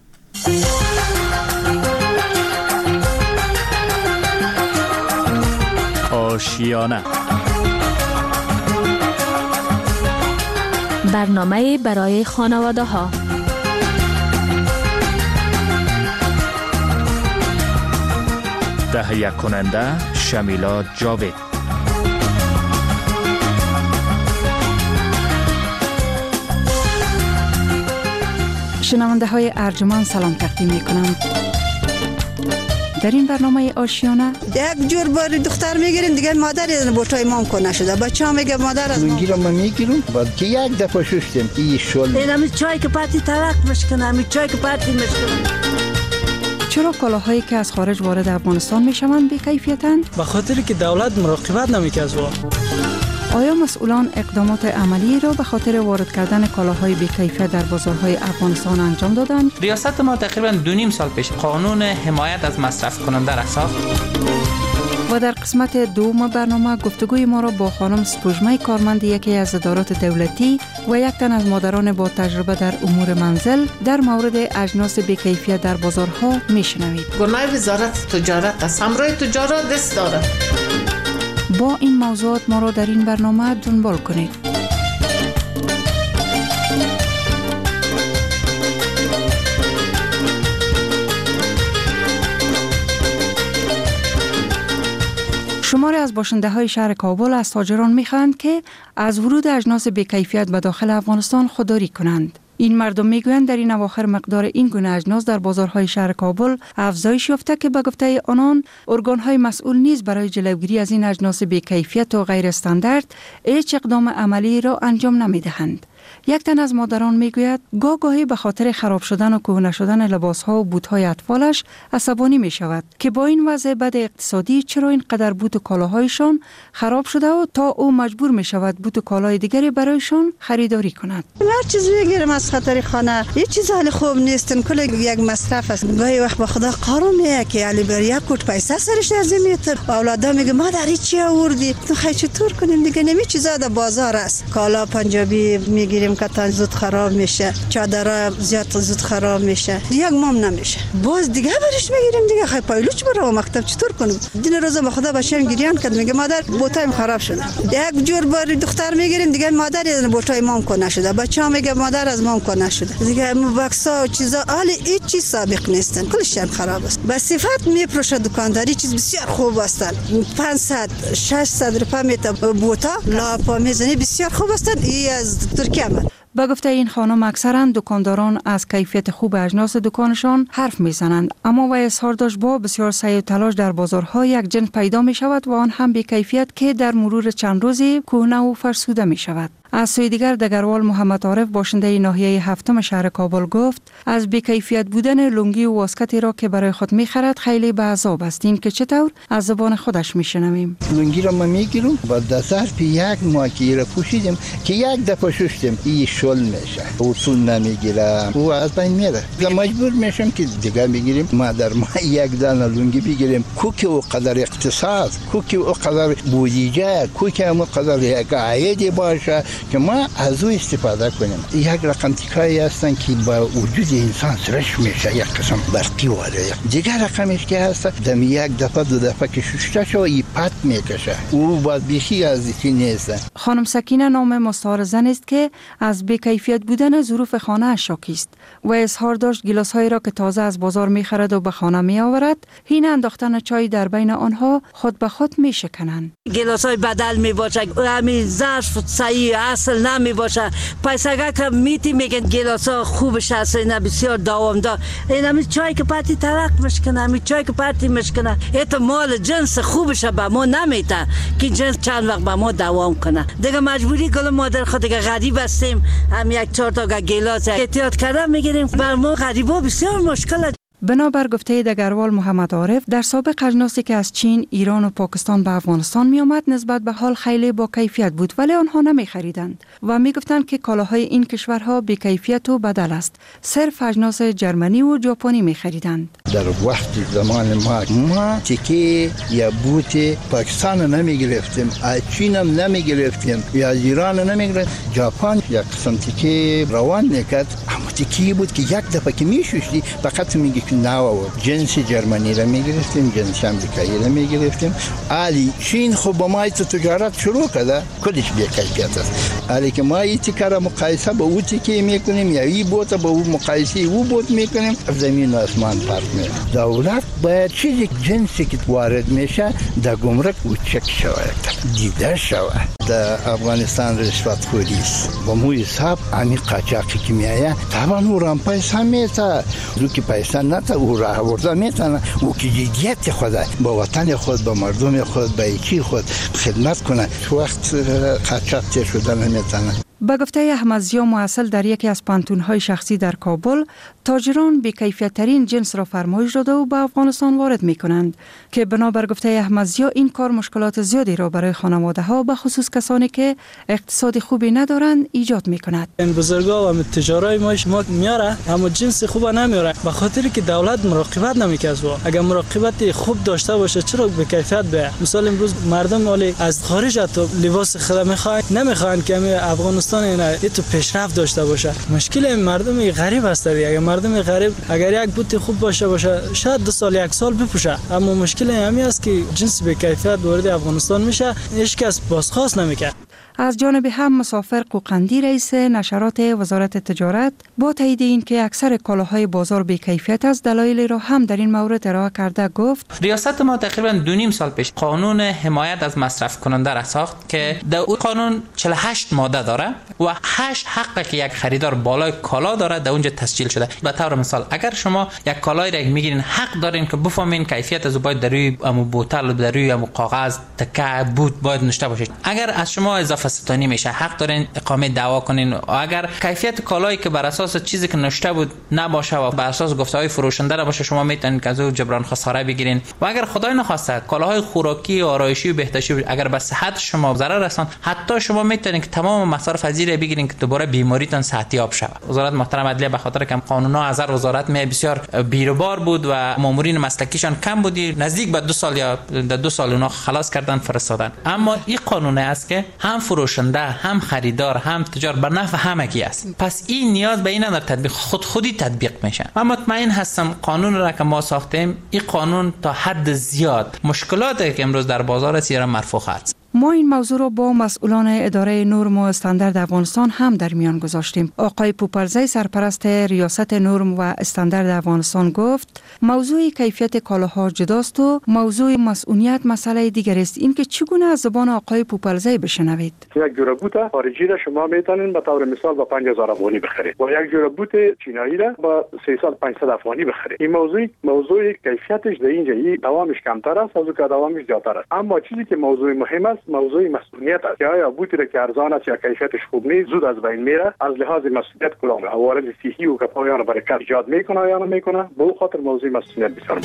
U: آشیانه،
B: برنامه برای خانواده ها.
U: تهیه کننده شمیلا جاوید.
D: شنونده های ارجمند سلام تقدیم می کنم. در این برنامه آشیانه
V: یک جور بار دختر میگیریم دیگه مادر از بوتای مام کنه شده. بچه‌ها میگه مادر از مام
W: میگیرم. ما میگیریم بعد که یک دفعه شستیم این شل
V: اینم چای که پاتی ترک مشکنه، می چای که پاتی مشکنه.
D: چرا کالاهایی که از خارج وارد افغانستان میشوند بی کیفیتند؟
X: به خاطر که دولت مراقبت نمیکنه از وا.
D: آیا مسئولان اقدامات عملی را به خاطر وارد کردن کالاهای بی‌کیفیت در بازارهای افغانستان انجام دادند؟
Y: ریاست ما تقریباً دو نیم سال پیش قانون حمایت از مصرف کننده را ساخت.
D: و در قسمت دوم برنامه گفتگوی ما را با خانم سپوږمۍ کارمند یکی از ادارات دولتی و یک تن از مادران با تجربه در امور منزل در مورد اجناس بی‌کیفیت در بازارها میشنوید.
Z: گناه وزارت تجارت است. همراه تجارت دست داره.
D: با این موضوعات ما را در این برنامه دنبال کنید. شماری از باشنده های شهر کابل از تاجران میخواهند که از ورود اجناس بی‌کیفیت به داخل افغانستان خودداری کنند. این مردم میگویند در این اواخر مقدار این گونه اجناس در بازارهای شهر کابل افزایش یافته که به گفته آنان ارگان‌های مسئول نیز برای جلوگیری از این اجناس بی‌کیفیت و غیر استاندارد هیچ اقدام عملی را انجام نمیدهند. یک تن از مادران میگوید گاه گاهی به خاطر خراب شدن و کهنه شدن لباس‌ها و بوت‌های اطفالش عصبانی می‌شود که با این وضع بد اقتصادی چرا اینقدر بوت و کالاهایشان خراب شده و تا او مجبور می‌شود بوت و کالای دیگری برایشان خریداری کند.
V: هر چیز میگیرم از خاطر خانه، هیچ چیز حال خوب نیستن، کل یک مصرف است. گاهی وقت به خدا قارون میگه که علی بر یک کوت پیسه سرش از میتر. اولادا میگه مادر چی آوردی؟ تو خی چطور کنیم دیگه؟ نمی چیزا در بازار است. کالا پنجابی میگیریم که زود خراب میشه، چادر زیاد زود خراب میشه، یک مام نمیشه. باز دیگه برش میگیریم دیگه خی پایلوچ برو مکتب چطور کنیم؟ دین روزا به خدا بچه‌م گریان کرد میگه مادر بوتایم خراب شده. یک جور بار دختر میگیریم دیگه مادر از بوتای مام کنه شده. بچه‌ها میگه مادر از مام کنه شده. دیگه بکسا و چیزا حال هیچ چیز سابق نیستن، کلش خراب است. به صفت میپروشه دکانداری چیز بسیار خوب هستن. پانصد ششصد روپیه میته بوتا لاپا میزنی بسیار خوب هستن. ای از ترکیه من
D: به گفته این خانم اکثرا دکانداران از کیفیت خوب اجناس دکانشان حرف میزنند، اما وی اظهار داشت با بسیار سعی و تلاش در بازارها یک جنس پیدا می شود و آن هم به کیفیت که در مرور چند روزی کهنه و فرسوده می شود. از سوی دیگر دگروال محمد عارف باشنده ناحیه هفتم شهر کابل گفت از بی‌کیفیت بودن لنگی و واسکتی را که برای خود می‌خرد خیلی به عذاب است. این که چطور از زبان خودش میشنویم.
W: لنگی را ما میگیرم با ظرف یک ماه که را پوشیدم که یک دفعه شستم این شل میشه اصول نمیگیرم و از بین میره. مجبور میشم که دیگه بگیریم. ما در ماه یک دانه لنگی بگیریم کوکی او قدر اقتصاد، کوکی او قدر بودجه، کوکی او قدر یک عاید باشه که ما از او استفاده کنیم. یک رقم تیکایی هستن که با وجود انسان سرش میشه یک قسم برقی واره. دیگر رقمش که هست دم یک دفعه دو دفعه که ششته شو ای پت میکشه او باید بیشی از ایتی نیست.
D: خانم سکینه نام مستعار زن است که از بی‌کیفیت بودن ظروف خانه اش شاکی است و اظهار داشت گیلاس هایی را که تازه از بازار میخرد و به خانه میآورد هین انداختن چای در بین آنها خود به خود میشکنند.
C: گیلاس های بدل میباشه، همین ظرف صحیح اصل نمی باشه. پیسگا که میتی میگن گیلاس ها خوبش هست، اینا بسیار دوامدار. اینا می چای که پارتی ترک مشکنه، می چای که پارتی مشکنه. ایتا مال جنس خوبش به ما نمیته که جنس چند وقت به ما دوام کنه. دیگه مجبوری گل مادر خود دیگه غریب هستیم، هم یک چهار تا گیلاس احتیاط کردن میگیریم. بر ما غریبا بسیار مشکل.
D: بنابر گفته دگروال محمد عارف در سابق اجناسی که از چین، ایران و پاکستان به افغانستان می آمد نسبت به حال خیلی با کیفیت بود ولی آنها نمی خریدند و می گفتند که کالاهای این کشورها بی کیفیت و بدل است. صرف اجناس جرمنی و ژاپنی می خریدند.
W: در وقت زمان ما ما تیکه یا بوت پاکستان نمی گرفتیم، از چین هم نمی گرفتیم، یا از ایران نمی گرفتیم. ژاپن یک قسم تیکه روان نکرد، اما تیکه بود که یک دفعه که می شوشتی فقط میگی ناو جنس جرمنی را میگرفتیم، جنس امریکایی را میگرفتیم. علی چین خب با ما ایت تجارت شروع کرده، کلش بی کیفیت است. علی که ما ایت کار مقایسه با او تیکه میکنیم یا ای بوت با او مقایسه او بوت میکنیم، زمین و آسمان فرق میکنه. دولت باید چیزی جنسی که وارد میشه در گمرک او چک شود، دیده شود. در افغانستان رشوت خوری است. با مو حساب امی قاچاقی که میایه طبعا او رام پیسه میته، دو که پیسه نتا او راه ورده میتونه او که جدیت خود با وطن خود، با مردم خود، با ایکی خود خدمت کنه. وقت قاچاق تیر شده نمیتونه.
D: به گفته احمد ضیا محصل در یکی از پانتون‌های شخصی در کابل، تاجران بی‌کیفیت‌ترین جنس را فرمایش داده و به افغانستان وارد می‌کنند که بنابر گفته احمد ضیا این کار مشکلات زیادی را برای خانواده‌ها به خصوص کسانی که اقتصاد خوبی ندارند ایجاد می‌کند.
X: این بزرگا و تجارای ماش ما میاره اما جنس خوب نمیاره به خاطر که دولت مراقبت نمی‌کنه. اگر مراقبت خوب داشته باشه چرا بی‌کیفیت به مثال امروز مردم مالی از خارج تو لباس خود می‌خوان نمی‌خوان که افغانستان اینا تو پیشرفت داشته باشه. مشکل مردم غریب است. اگر مردم غریب اگر یک بوت خوب باشه باشه شاید دو سال یک سال بپوشه، اما مشکل همین است که جنس بی کیفیت وارد افغانستان میشه، هیچ کس بازخواست نمیکنه.
D: از جانب هم مسافر قوقندی رئیس نشرات وزارت تجارت با تایید این که اکثر کالاهای بازار بی کیفیت است دلایلی را هم در این مورد ارائه کرده گفت
Y: ریاست ما تقریبا دو نیم سال پیش قانون حمایت از مصرف کننده را ساخت که در اون قانون چهل و هشت ماده داره و هشت حقی که یک خریدار بالای کالا داره در اونجا تسجیل شده. به طور مثال اگر شما یک کالای را میگیرین حق دارین که بفهمین کیفیت از باید در روی ام بوتل در روی ام کاغذ تکه بود باید نوشته باشه. اگر از شما اضافه ستانی میشه حق دارین اقامه دعوا کنین. اگر کیفیت کالایی که بر اساس چیزی که نوشته بود نباشه و بر اساس گفته‌های فروشنده باشه شما میتونین که از او جبران خساره بگیرین. و اگر خدای نخواسته کالاهای خوراکی آرایشی و بهداشتی اگر به صحت شما ضرر رسان حتی شما میتونین که تمام مصارف از زیر بگیرین که دوباره بیماریتون صحتیاب شود. وزارت محترم عدلیه به خاطر که قانونا از هر وزارت می بسیار بیروبار بود و مامورین مسلکیشان کم بودی نزدیک به دو سال یا دو سال اونا خلاص کردن فرستادن. اما این قانون است که هم فروشنده هم خریدار هم تجار بر نفع همگی است. پس این نیاز به این نداره تطبیق خود خودی تطبیق میشه. من مطمئن هستم قانون را که ما ساختیم این قانون تا حد زیاد مشکلاتی که امروز در بازار است را مرفوع است.
D: ما این موضوع را با مسئولان اداره نرم و استاندارد افغانستان هم در میان گذاشتیم. آقای پوپلزی سرپرست ریاست نرم و استاندارد افغانستان گفت موضوع کیفیت کالاها جداست و موضوع مسئولیت مسئله دیگر است. این که چگونه از زبان آقای پوپلزی بشنوید؟
S: یک جوره بوت خارجی را شما میتونین به طور مثال با پنج هزار افغانی بخرید و یک جوره بوت چینایی را با سیصد پانصد افغانی بخرید. این موضوع موضوع کیفیتش در اینجا این دوامش کمتر است از اون دوامش زیادتر است. اما چیزی که موضوع مهم است موضوع مسئولیت است. که آیا بوتی را که ارزان است یا کیفیتش خوب نیست زود از بین میره. از لحاظ مسئولیت کدام عوارض صحی و که پایان برای کار ایجاد میکنه یا نمیکنه. به خاطر موضوع مسئولیت بسیار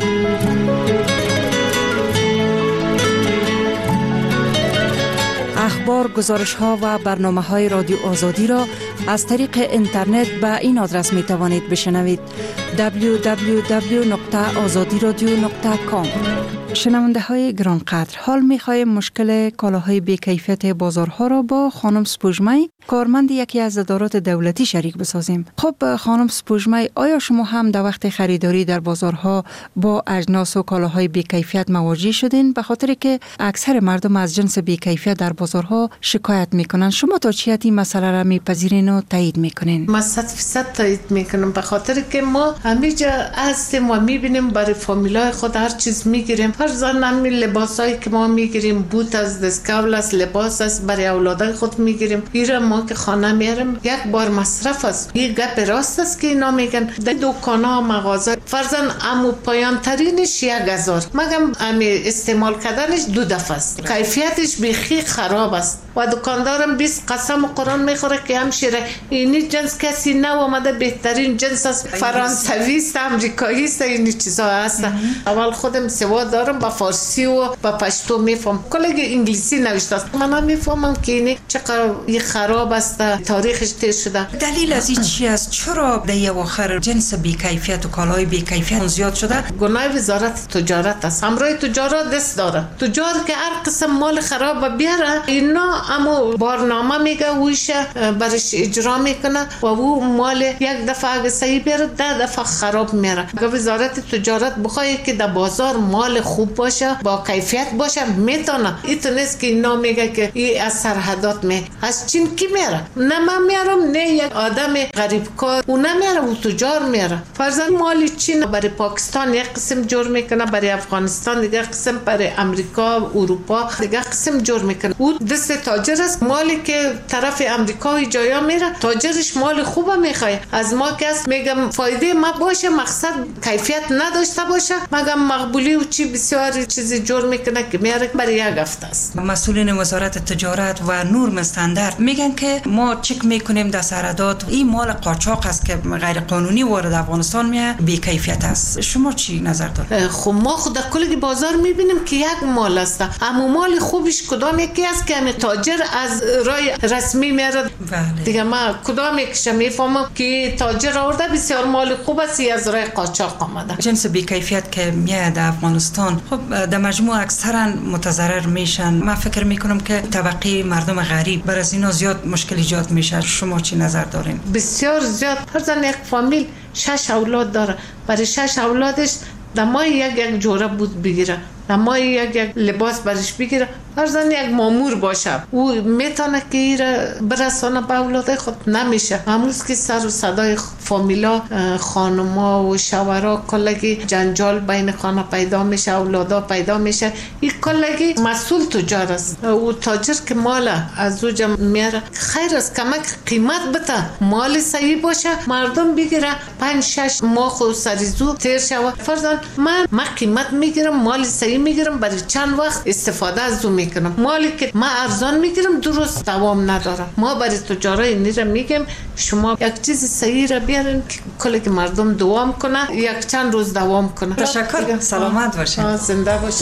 D: اخبار، گزارش ها و برنامه های رادیو آزادی را از طریق اینترنت به این آدرس می توانید بشنوید: دبلیو دبلیو دبلیو نقطه آزادی رادیو نقطه کام. شنونده های گرانقدر، حال می خواهیم مشکل کالاهای بی‌کیفیت بازارها را با خانم سپوږمی، کارمند یکی از ادارات دولتی شریک بسازیم. خب خانم سپوږمی، آیا شما هم در وقت خریداری در بازارها با اجناس و کالاهای بی‌کیفیت مواجه شدین؟ به خاطر که اکثر مردم از جنس بی‌کیفیت در بازارها شکایت میکنن. شما تا چی حد این مسئله را میپذیرین و تایید میکنین؟
Z: ما صد فیصد تایید میکنم، به خاطر که ما همیشه هستیم و میبینیم برای فامیلای خود هر چیز میگیریم. فرضاً همین لباسایی که ما میگیریم، بوت از دستکول است، لباس است، برای اولادای خود میگیریم. ایرا ما که خانه میاریم یک بار مصرف است. این گپ راست است که اینا میگن در دکانا و مغازه فرضاً امو پایان ترینش یک هزار، مگم امی استعمال کردنش دو دفعه است. کیفیتش بیخی خراب است و دکاندارم بیست قسم قرآن میخوره که همشیره اینی جنس کسی نه اومده، بهترین جنس است، فرانسوی است، امریکایی است، اینی چیزا هست. اول خودم سواد دارم با فارسی و با پشتو میفهم، کلگی انگلیسی نوشته است، من هم میفهمم که اینی چقدر این خراب است، تاریخش تیر شده.
D: دلیل از این چی است؟ چرا در اواخر جنس بی‌کیفیت و کالای بی‌کیفیت زیاد شده؟
Z: گناه وزارت تجارت است. همراه تجارت دست داره. تجار که هر قسم مال خراب بیاره، اینا اما برنامه میگه ویش برش اجرا میکنه و او مال یک دفعه اگه صحیح بیاره ده دفعه خراب میاره. اگه وزارت تجارت بخواه که در بازار مال خوب باشه، با کیفیت باشه، میتونه. اینطور که اینا میگه که این از سرحدات می از چین کی میاره؟ نه من میارم، نه یک آدم غریب کار او نمیاره، او تجار میاره. فرضاً مال چین برای پاکستان یک قسم جور میکنه، برای افغانستان دیگه قسم، برای امریکا، اروپا دیگه قسم جور میکنه. او دست تاجر است. مالی که طرف امریکا و جایا میره، تاجرش مال خوبه میخواد. از ما کس میگم فایده ما باشه، مقصد کیفیت نداشته باشه، مگم مقبولی و چی بسیار چیزی جور میکنه که میاره برای یک هفته است.
D: مسئولین وزارت تجارت و نرم استاندارد میگن که ما چک میکنیم در سرحدات این مال قاچاق است که غیر قانونی وارد افغانستان میه، بی کیفیت است. شما چی نظر دارید؟
Z: خب ما خود کل بازار میبینیم که یک مال است، اما مال خوبش کدام یکی است که همین تاجر از رای رسمی میاره.
D: بله.
Z: دیگه ما کدام یکیش میفهمم که تاجر آورده بسیار مال خوب است، از رای قاچاق آمده.
D: جنس بی کیفیت که میاد در افغانستان، خب در مجموع اکثرا متضرر میشن. من فکر میکنم که طبقه مردم غریب بر از اینا زیاد مشکل ایجاد میشه. شما چی نظر دارین؟
Z: بسیار زیاد. فرضاً یک فامیل شش اولاد داره، برای شش اولادش دمای یک یک جوره بود بگیره، دمای یک یک لباس برش بگیره، فرضاً یک مامور باشه، او میتونه که ایره برسانه به اولاد خود. نمیشه. همونست که سر و صدای فامیلا، خانما و شوهرها کلگی جنجال بین خانه پیدا میشه، اولادا پیدا میشه. این کلگی مسئول تجار است. او تاجر که مال از او جمع میاره، خیر است کمک قیمت بده، مال صحیح باشه، مردم بگیره. پنج شش ماه خود سریزو تیر شود. فرضاً من ما قیمت میگیرم، مال صحیح میگیرم، برای چند وقت استفاده از او میکنم. مالی که ما ارزان میگیرم درست دوام نداره. ما برای تجارای نیره میگیم شما یک چیز صحیح را بیارین که کلی که مردم دوام کنه، یک چند روز دوام کنه.
D: تشکر. سلامت باشین.
Z: زنده باشین.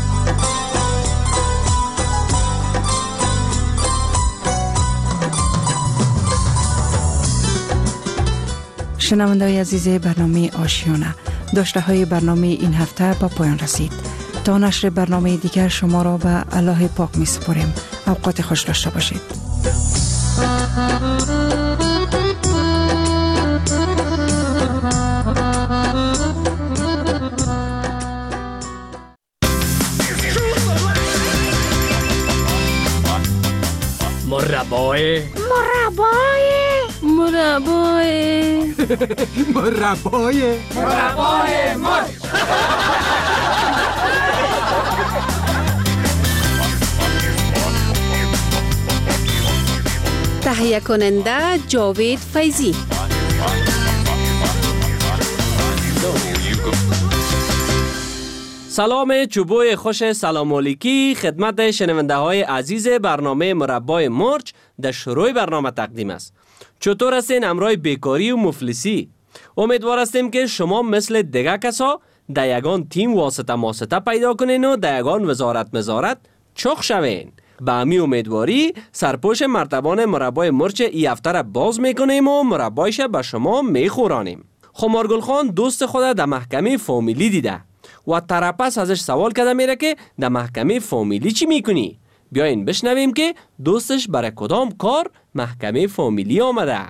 D: شنونده‌های عزیز برنامه آشیانه، داشته های برنامه این هفته با پایان رسید. تا نشر برنامه دیگر شما را به الله پاک می سپاریم. اوقات خوش داشته باشید.
F: مربای
G: مربای
F: مربای مربای مربای مرچ.
G: تهیه کننده جاوید فیضی.
J: سلام چوبوی خوش سلام علیکی خدمت شنونده های عزیز برنامه مربای مرچ در شروع برنامه تقدیم است. چطور هستین امرای بیکاری و مفلسی؟ امیدوار هستیم که شما مثل دیگه کسا در یگان تیم واسطه ماسطه پیدا کنین و در یگان وزارت مزارت چخ شوین. به امی امیدواری سرپوش مرتبان مربای مرچ ای هفته را باز میکنیم و مربایش به شما میخورانیم. خمارگل خان دوست خود در محکمه فامیلی دیده و ترپس ازش سوال کرده میره که در محکمه فامیلی چی میکنی؟ بیاین بشنویم که دوستش برای کدام کار محکمه فامیلی آمده.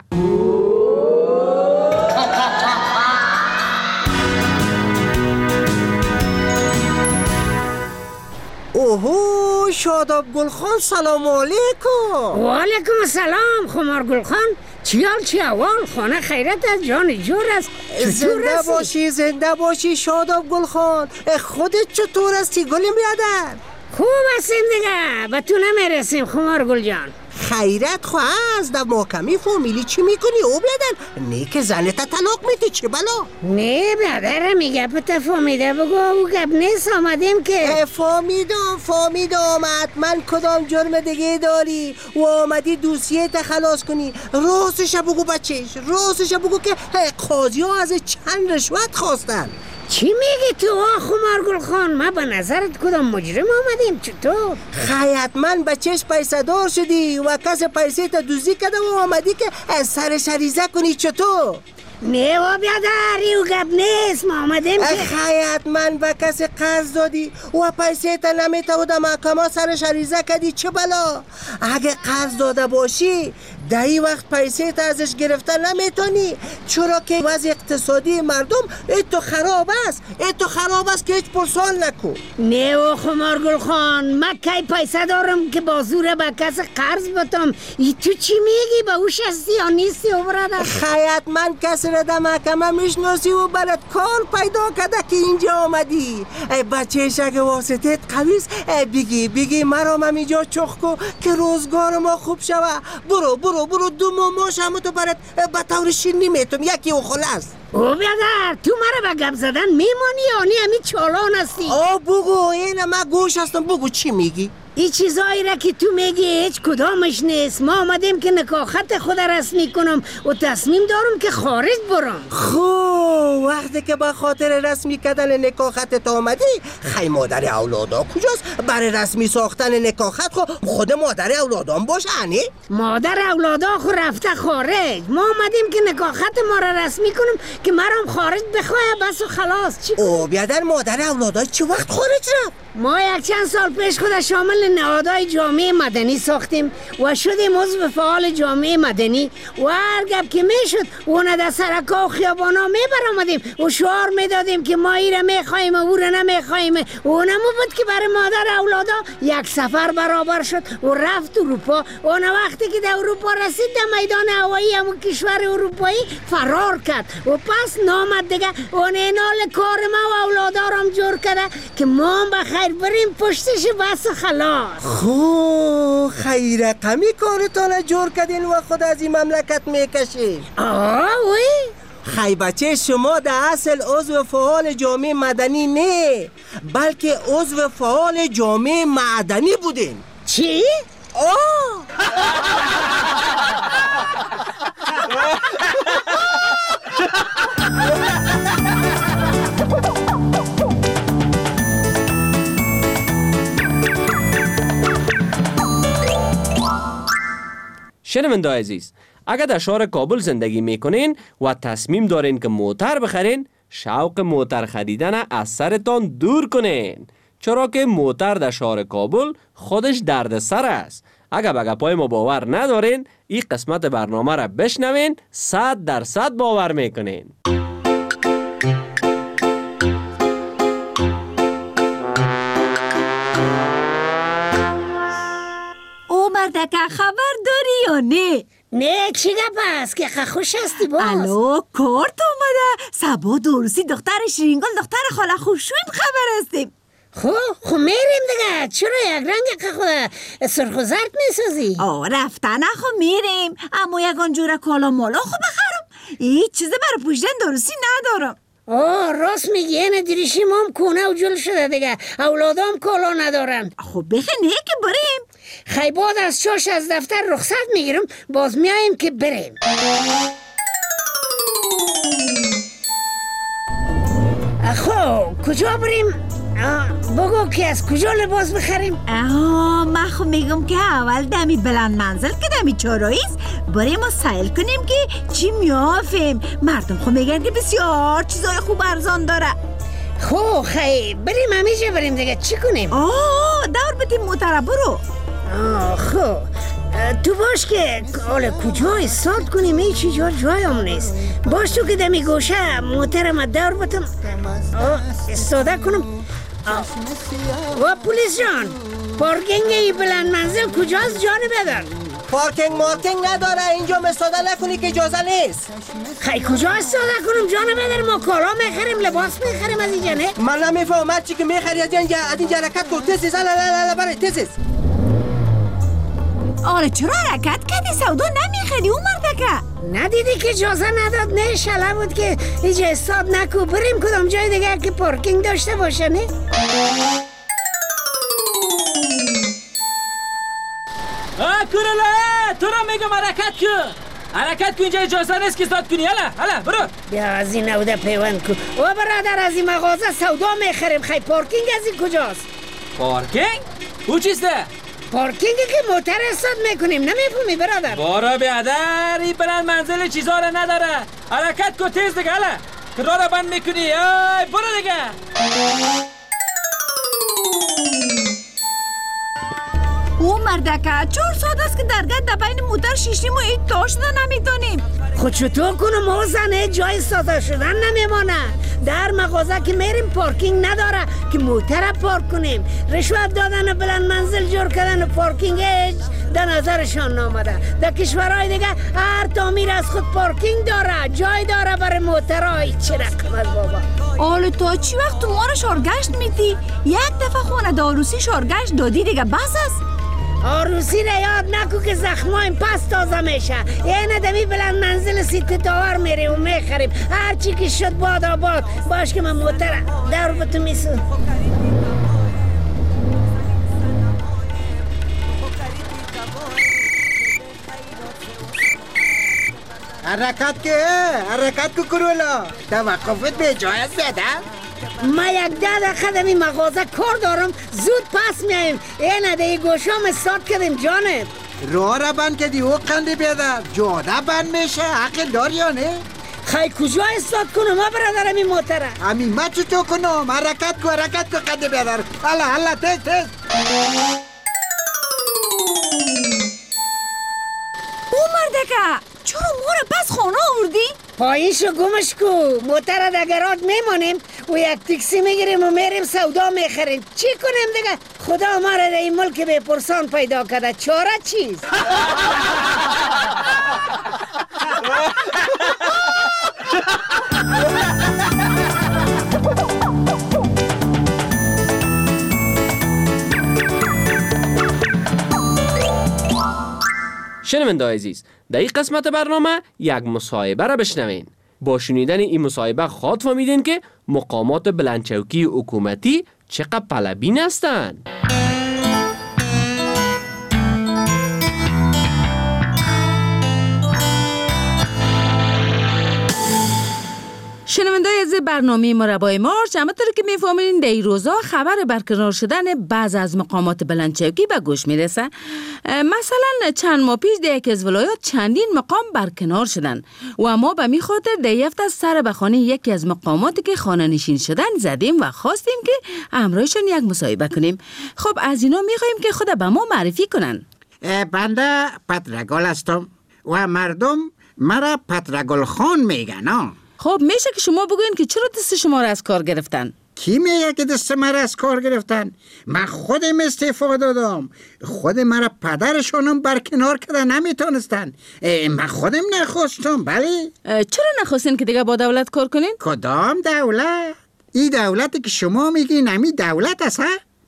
K: اوهو شاداب گلخان سلام علیکم.
G: و علیکم السلام خمار گلخان. چی حال چی احوال؟ خانه خیرت از جان جور است.
K: زنده باشی زنده باشی شاداب گلخان. خودت چطور هستی گلی بیادر؟
G: خوب هستیم دیگه. به تو نمیرسیم خمار گل جان.
K: خیرت خواه از در محکمه فامیلی چی میکنی او بیادر؟ نه که زنت طلاق میدی چه بلا؟
G: نه بیادر میگه پتا فامیده بگو او گب نیست آمدیم که
K: فامیدم فامیدم حتما کدام جرم دیگه داری و آمدی دوسیه تا خلاص کنی. راستش بگو بچهش راستش بگو که قاضی ها از چند رشوت خواستن.
G: چی میگی تو خمار گل خان؟ ما به نظرت کدام مجرم آمدیم چطور؟
K: خیلی من بچهش پیسه دار شدی و کس پیسه تا دوزی کده و آمدی که سر شریزه کنی چطور؟
G: نه و بیادر او گب نیست ما آمدیم که
K: خیلی من به کسی قرض دادی و پیسه تا نمیتو در محکمه سر شریزه کدی چه بلا؟ اگه قرض داده باشی در این وقت پیسه تا ازش گرفته نمیتونی چرا که وضع اقتصادی مردم ایتو خراب است ایتو خراب است که هیچ پرسان نکن.
G: نه و خمار گل خان من کی پیسه دارم که بازوره به کس قرض بتم. ای تو چی میگی؟ به اوش هستی یا نیستی و برادر؟
K: خیلی من کسی را در محکمه میشناسی و برات کار پیدا کرده که اینجا آمدی. ای بچهش اگه واسطت قویست بگی بگی مرا من اینجا چخ کو که روزگار ما خوب شوه. برو برو برو دو ماش همه تو برات به طور شیرینی میتم یکی و خلاص.
G: او بیادر تو مرا به گپ زدن میمانی یا نی همی چالان هستی؟
K: آه بگو اینه من گوش هستم بگو چی میگی؟
G: این چیزایی را که تو میگی هیچ کدامش نیست. ما آمدیم که نکاحت خود رسمی کنم و تصمیم دارم که خارج برم.
K: خوب وقتی که با خاطر رسمی کردن نکاحت تا آمدی خی مادر اولادا کجاست؟ برای رسمی ساختن نکاحت خود خود مادر اولادان باشه انی؟
G: مادر اولادا خود رفته خارج. ما آمدیم که نکاحت ما را رسمی کنم که مرام خارج بخواه بس و خلاص. چی
K: او بیادر مادر اولادا چه وقت خارج رفت؟
G: ما یک چند سال پیش خود شامل نهادهای جامعه مدنی ساختیم و شدیم عضو فعال جامعه مدنی و هر گپ که میشد اون در سرکا و خیابانا میبرامدیم و شعار میدادیم که ما ایره میخواییم و او را نمیخواییم. اونمو بود که برای مادر اولادا یک سفر برابر شد و رفت اروپا. اون وقتی که در اروپا رسید در میدان هوایی همون کشور اروپایی فرار کرد و پس نامد دیگه. اون اینال کار ما و اولادارم جور کرده که ما بخیر بریم پشتش بس و خلاص.
K: خو خیر رقمی کارتان جور کردین و خود از این مملکت میکشین.
G: آه وی
K: خی بچه شما در اصل عضو فعال جامعه مدنی نه بلکه عضو فعال جامعه معدنی بودین.
G: چی؟
K: آه
J: شنونده عزیز اگر در شهر کابل زندگی میکنین و تصمیم دارین که موتر بخرین شوق موتر خریدن از سرتان دور کنین چرا که موتر در شهر کابل خودش دردسر است. اگر به گپای ما باور ندارین این قسمت برنامه را بشنوین صد درصد باور میکنین.
G: او مردکه خبر داری
E: یا نه؟
G: نه چی گپ است که خوش هستی باز؟
E: الو کارت اومده سبا دوروسی دختر شیرینگل دختر خاله خوشویم خبر هستیم.
G: خب خب میریم دیگه. چرا یک رنگ که خود سرخ و زرد میسازی؟
E: آه رفتن خب میریم اما یکان جوره کالا مالا خب بخرم. هیچ چیزی برای پوشیدن دوروسی ندارم.
G: آه راست میگی. اینه دیریشی مام کونه و جل شده دیگه. اولادام کالا ندارن.
E: خب بخی نه که بریم.
G: خیلی بعد از چاش از دفتر رخصت میگیرم باز میاییم که بریم. خب کجا بریم؟ بگو که از کجا لباس بخریم؟
E: آه من خب میگم که اول دمی بلند منزل که دمی چاراییست بریم و سایل کنیم که چی میافیم. مردم خب میگن که بسیار چیزای خوب ارزان داره.
G: خب خیلی بریم همیشه بریم دیگه چی کنیم؟
E: آه دور بدیم موتره برو.
G: آه خب تو باش که حالا کجا استاد کنیم ای چی جا جای هم نیست. باش تو که دمی گوشه موترم دور بتم استاده کنم. و پولیس جان پارکینگ ای بلند منزل کجاست جان بدر؟
K: پارکینگ مارکینگ نداره اینجا استاده نکنی که اجازه نیست.
G: خیلی کجا استاده کنم جان بدر؟ ما کالا میخریم لباس میخریم از اینجا نه؟
K: من نمیفهمم چی که میخری از اینجا از اینجا حرکت کن تیزیز لا لا لا برای تیزیز.
E: آره چرا حرکت کردی سودا نمیخری اون مرده که؟
G: ندیدی که اجازه نداد؟ نه شله بود که اینجا استاد نکو بریم کدام جای دیگه که پارکینگ داشته باشه نه؟
J: آه کورلا تو را میگم حرکت کن حرکت کن اینجا اجازه نیست که استاد کنی. هلا هلا برو
G: بیا از این نوده پیوند کن. و برادر از این مغازه سودا میخریم. خیلی پارکینگ از این کجاست؟
J: پارکینگ؟ او چیسته؟
G: پارکینگی که موتر استاد میکنیم نمیفهمی برادر؟
J: بارا بیادر این بلند منزل چیزا را نداره. حرکت کن تیز دیگه. هلا که راه را بند میکنی. آی برو دیگه.
E: او مردکه چهار ساعت است که درگاه در بین موتر شیشیم و این تاش نمیدونیم.
G: خود چطور کنم ما زنه جای ساده شدن نمیمانه. در مغازه که میریم پارکینگ نداره که موتر پارک کنیم. رشوت دادن و بلند منزل جور کردن و پارکینگ هیچ در نظرشان نامده. در کشورهای دیگه هر تعمیر از خود پارکینگ داره جای داره برای موترهای. چه رقم از بابا.
E: آلو تا چی وقت تو ما رو شارگشت میدی؟ یک دفعه خونه داروسی شارگشت دادی دیگه بس است.
G: آروسی را یاد نکو که زخمایم پس تازه میشه. یه ندمی بلند منزل سیت تاور میریم و میخریم. هرچی که شد باد آباد. باش که من موتر دور با تو میسو.
K: حرکت که حرکت که کرولا توقفت به جای است بیده.
G: ما یک ده دقیقه دمی مغازه کار دارم زود پس میاییم. اینه ده گوشام استاد کردیم جانب.
K: راه را بند کردی او قنده بیادر جاده بند میشه حق دار یا نه؟
G: خیلی کجا استاد کنم ما برادرم این موتره؟
K: همین ما چطور کنم حرکت کو حرکت کو قنده بیادر. حالا حالا تیز تیز.
E: او مردکه چرا ما را پس خانه آوردی؟
G: پاییشو گمش کو. موتر در گراج میمانیم و یک تکسی میگیریم و میریم سودا میخریم. چی کنیم دیگه؟ خدا ما را در این ملک به پرسان پیدا کرده. چاره چیز؟
J: شنونده‌های عزیز در این قسمت برنامه یک مصاحبه را بشنوین. با شنیدن این مصاحبه خواهد فهمیدین که مقامات بلندچوکی حکومتی چقدر طلبین هستند.
L: شنونده‌های از برنامه مربای مارچ، همونطور که می‌فهمین در این روزا خبر برقرار شدن بعض از مقامات بلندچوکی به گوش میرسه. مثلا چند ماه پیش در یکی از ولایات چندین مقام برکنار شدن و ما به می خاطر در یفت از سر به خانه یکی از مقاماتی که خانه نشین شدن زدیم و خواستیم که همراهشون یک مصاحبه کنیم. خب از اینا می‌خوایم که خود به ما معرفی کنن.
N: بنده پترگل هستم و مردم مرا پترگل خان میگن.
L: خب میشه که شما بگوین که چرا دست شما را از کار گرفتن؟
N: کی میگه که دست مرا از کار گرفتن؟ من خودم استعفا دادم. خود مرا پدرشانم برکنار کرده نمیتونستن. من خودم نخواستم. بله.
L: چرا نخواستین که دیگه با دولت کار کنین؟
N: کدام دولت؟ این دولتی که شما میگین همی دولت است؟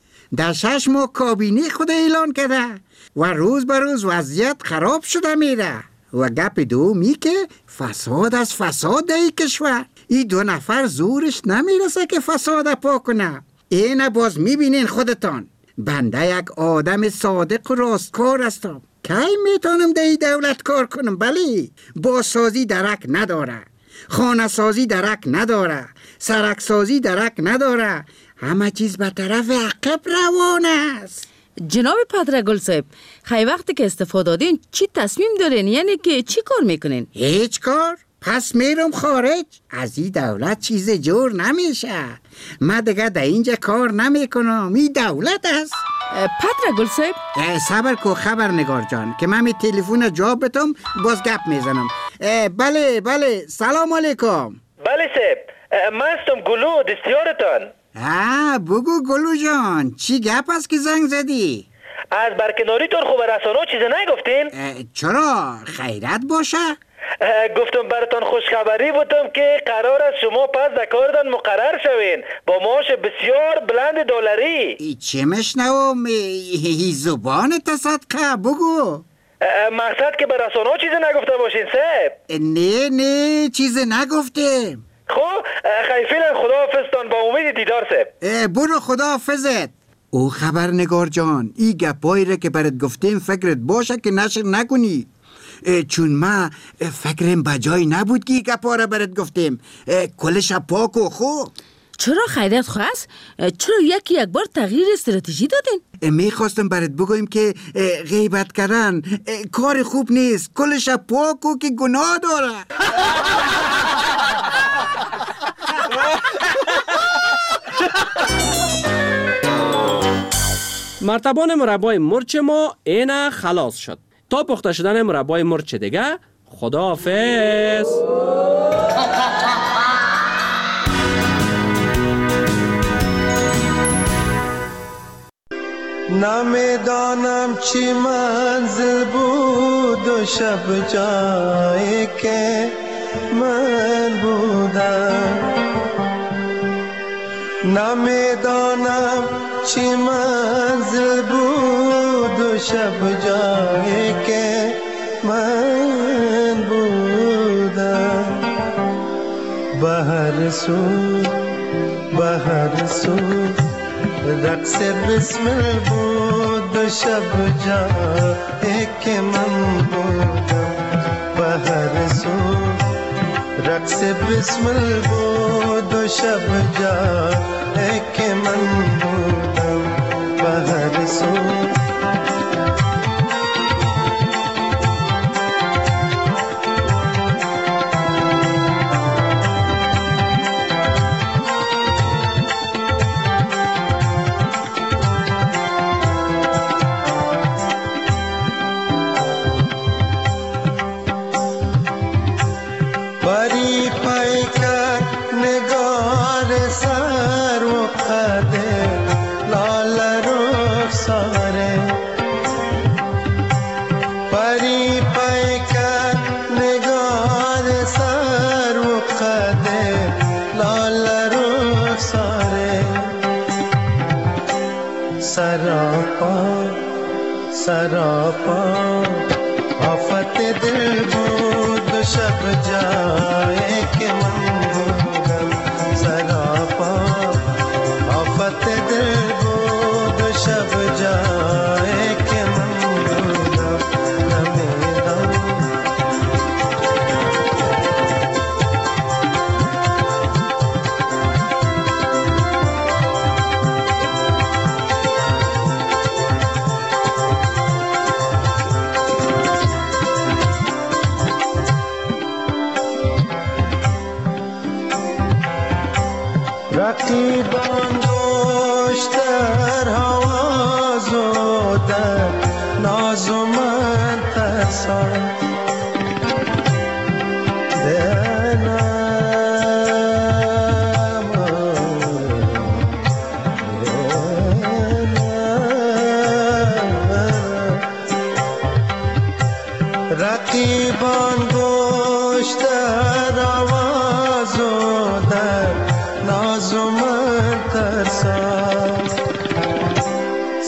N: در شش ماه کابینه خود اعلان کرده و روز به روز وضعیت خراب شده میره. و گپ دومی که فساد از فساد در این کشور. این دو نفر زورش نمیرسه که فساد پاک کنه. اینه باز میبینین خودتان. بنده یک آدم صادق و راستکار هستم. کی میتونم در این دولت کار کنم؟ بلی. بازسازی درک نداره، خانه سازی درک نداره، سرک سازی درک نداره. همه چیز به طرف عقب روان است.
L: جناب پدرگل صاحب، خیلی وقتی که استفاده دادین چی تصمیم دارین؟ یعنی که چی کار میکنین؟
N: هیچ کار. پس میرم خارج. از این دولت چیز جور نمیشه. من دیگه در اینجا کار نمیکنم. این دولت است.
L: پدرگل صاحب،
N: صبر کو خبرنگار جان که من می تلفن جواب بتم باز گپ میزنم. بله بله سلام علیکم.
H: بله صاحب، من هستم گلو دستیارتان.
N: آه بگو گلو جان، چی گپ است که زنگ زدی؟
H: از برکناریتون خوب رسانه چیز نگفتین؟
N: چرا؟ خیرت باشه؟
H: گفتم براتون خوشخبری بودم که قرار است شما پس در کاردان مقرر شوین با معاش بسیار بلند دلاری.
N: چه مشنوم؟ هی زبان تصدقه بگو.
H: مقصد که به رسانه چیز نگفته باشین صاحب؟
N: نه نه چیز نگفته.
H: خب خیفیلن خداحافظتان، با امید دیدار صاحب.
N: برو خداحافظت. او خبرنگار جان، این گپایی را که برات گفتیم فکرت باشه که نشر نکنی، چون ما فکرم بجای نبود که این گپا را برات گفتیم. کلش پاک و خوب.
L: چرا خیرت خواست؟ چرا یکی یک بار تغییر استراتژی دادین؟
N: میخواستم برات بگویم که غیبت کردن کار خوب نیست. کلش پاک و که گناه داره.
J: مرتبان مربای مرچ ما اینه خلاص شد. تا پخته شدن مربای مرچ دیگه، خداحافظ.
O: نمیدانم چی منزل بود و شب جایی که من بودم. نمیدانم چی منزل بود و شب جایی که من بودم. به هر سو به هر سو رقص بسمل بود و شب جایی که من بودم. به هر سو رقص بسمل بود و شب جایی که من بودم. به هر سو सरापा आफत दिल बूद शब जाए के मंगूगम सरापा आफत दिल बूद शब जाए के मंगूगम नमेदम رقیبان دوشتر حواز و در ناز و من ترسان دنم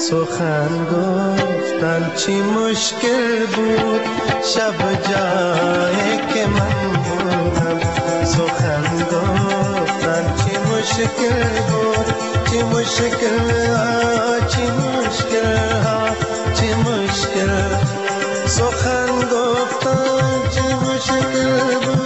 O: سخن گفتن چی مشکل بود شب جایی که من بودم سخن گفتن چی مشکل بود چی مشکل ها چی مشکل ها چی مشکل سخن گفتن چی مشکل بود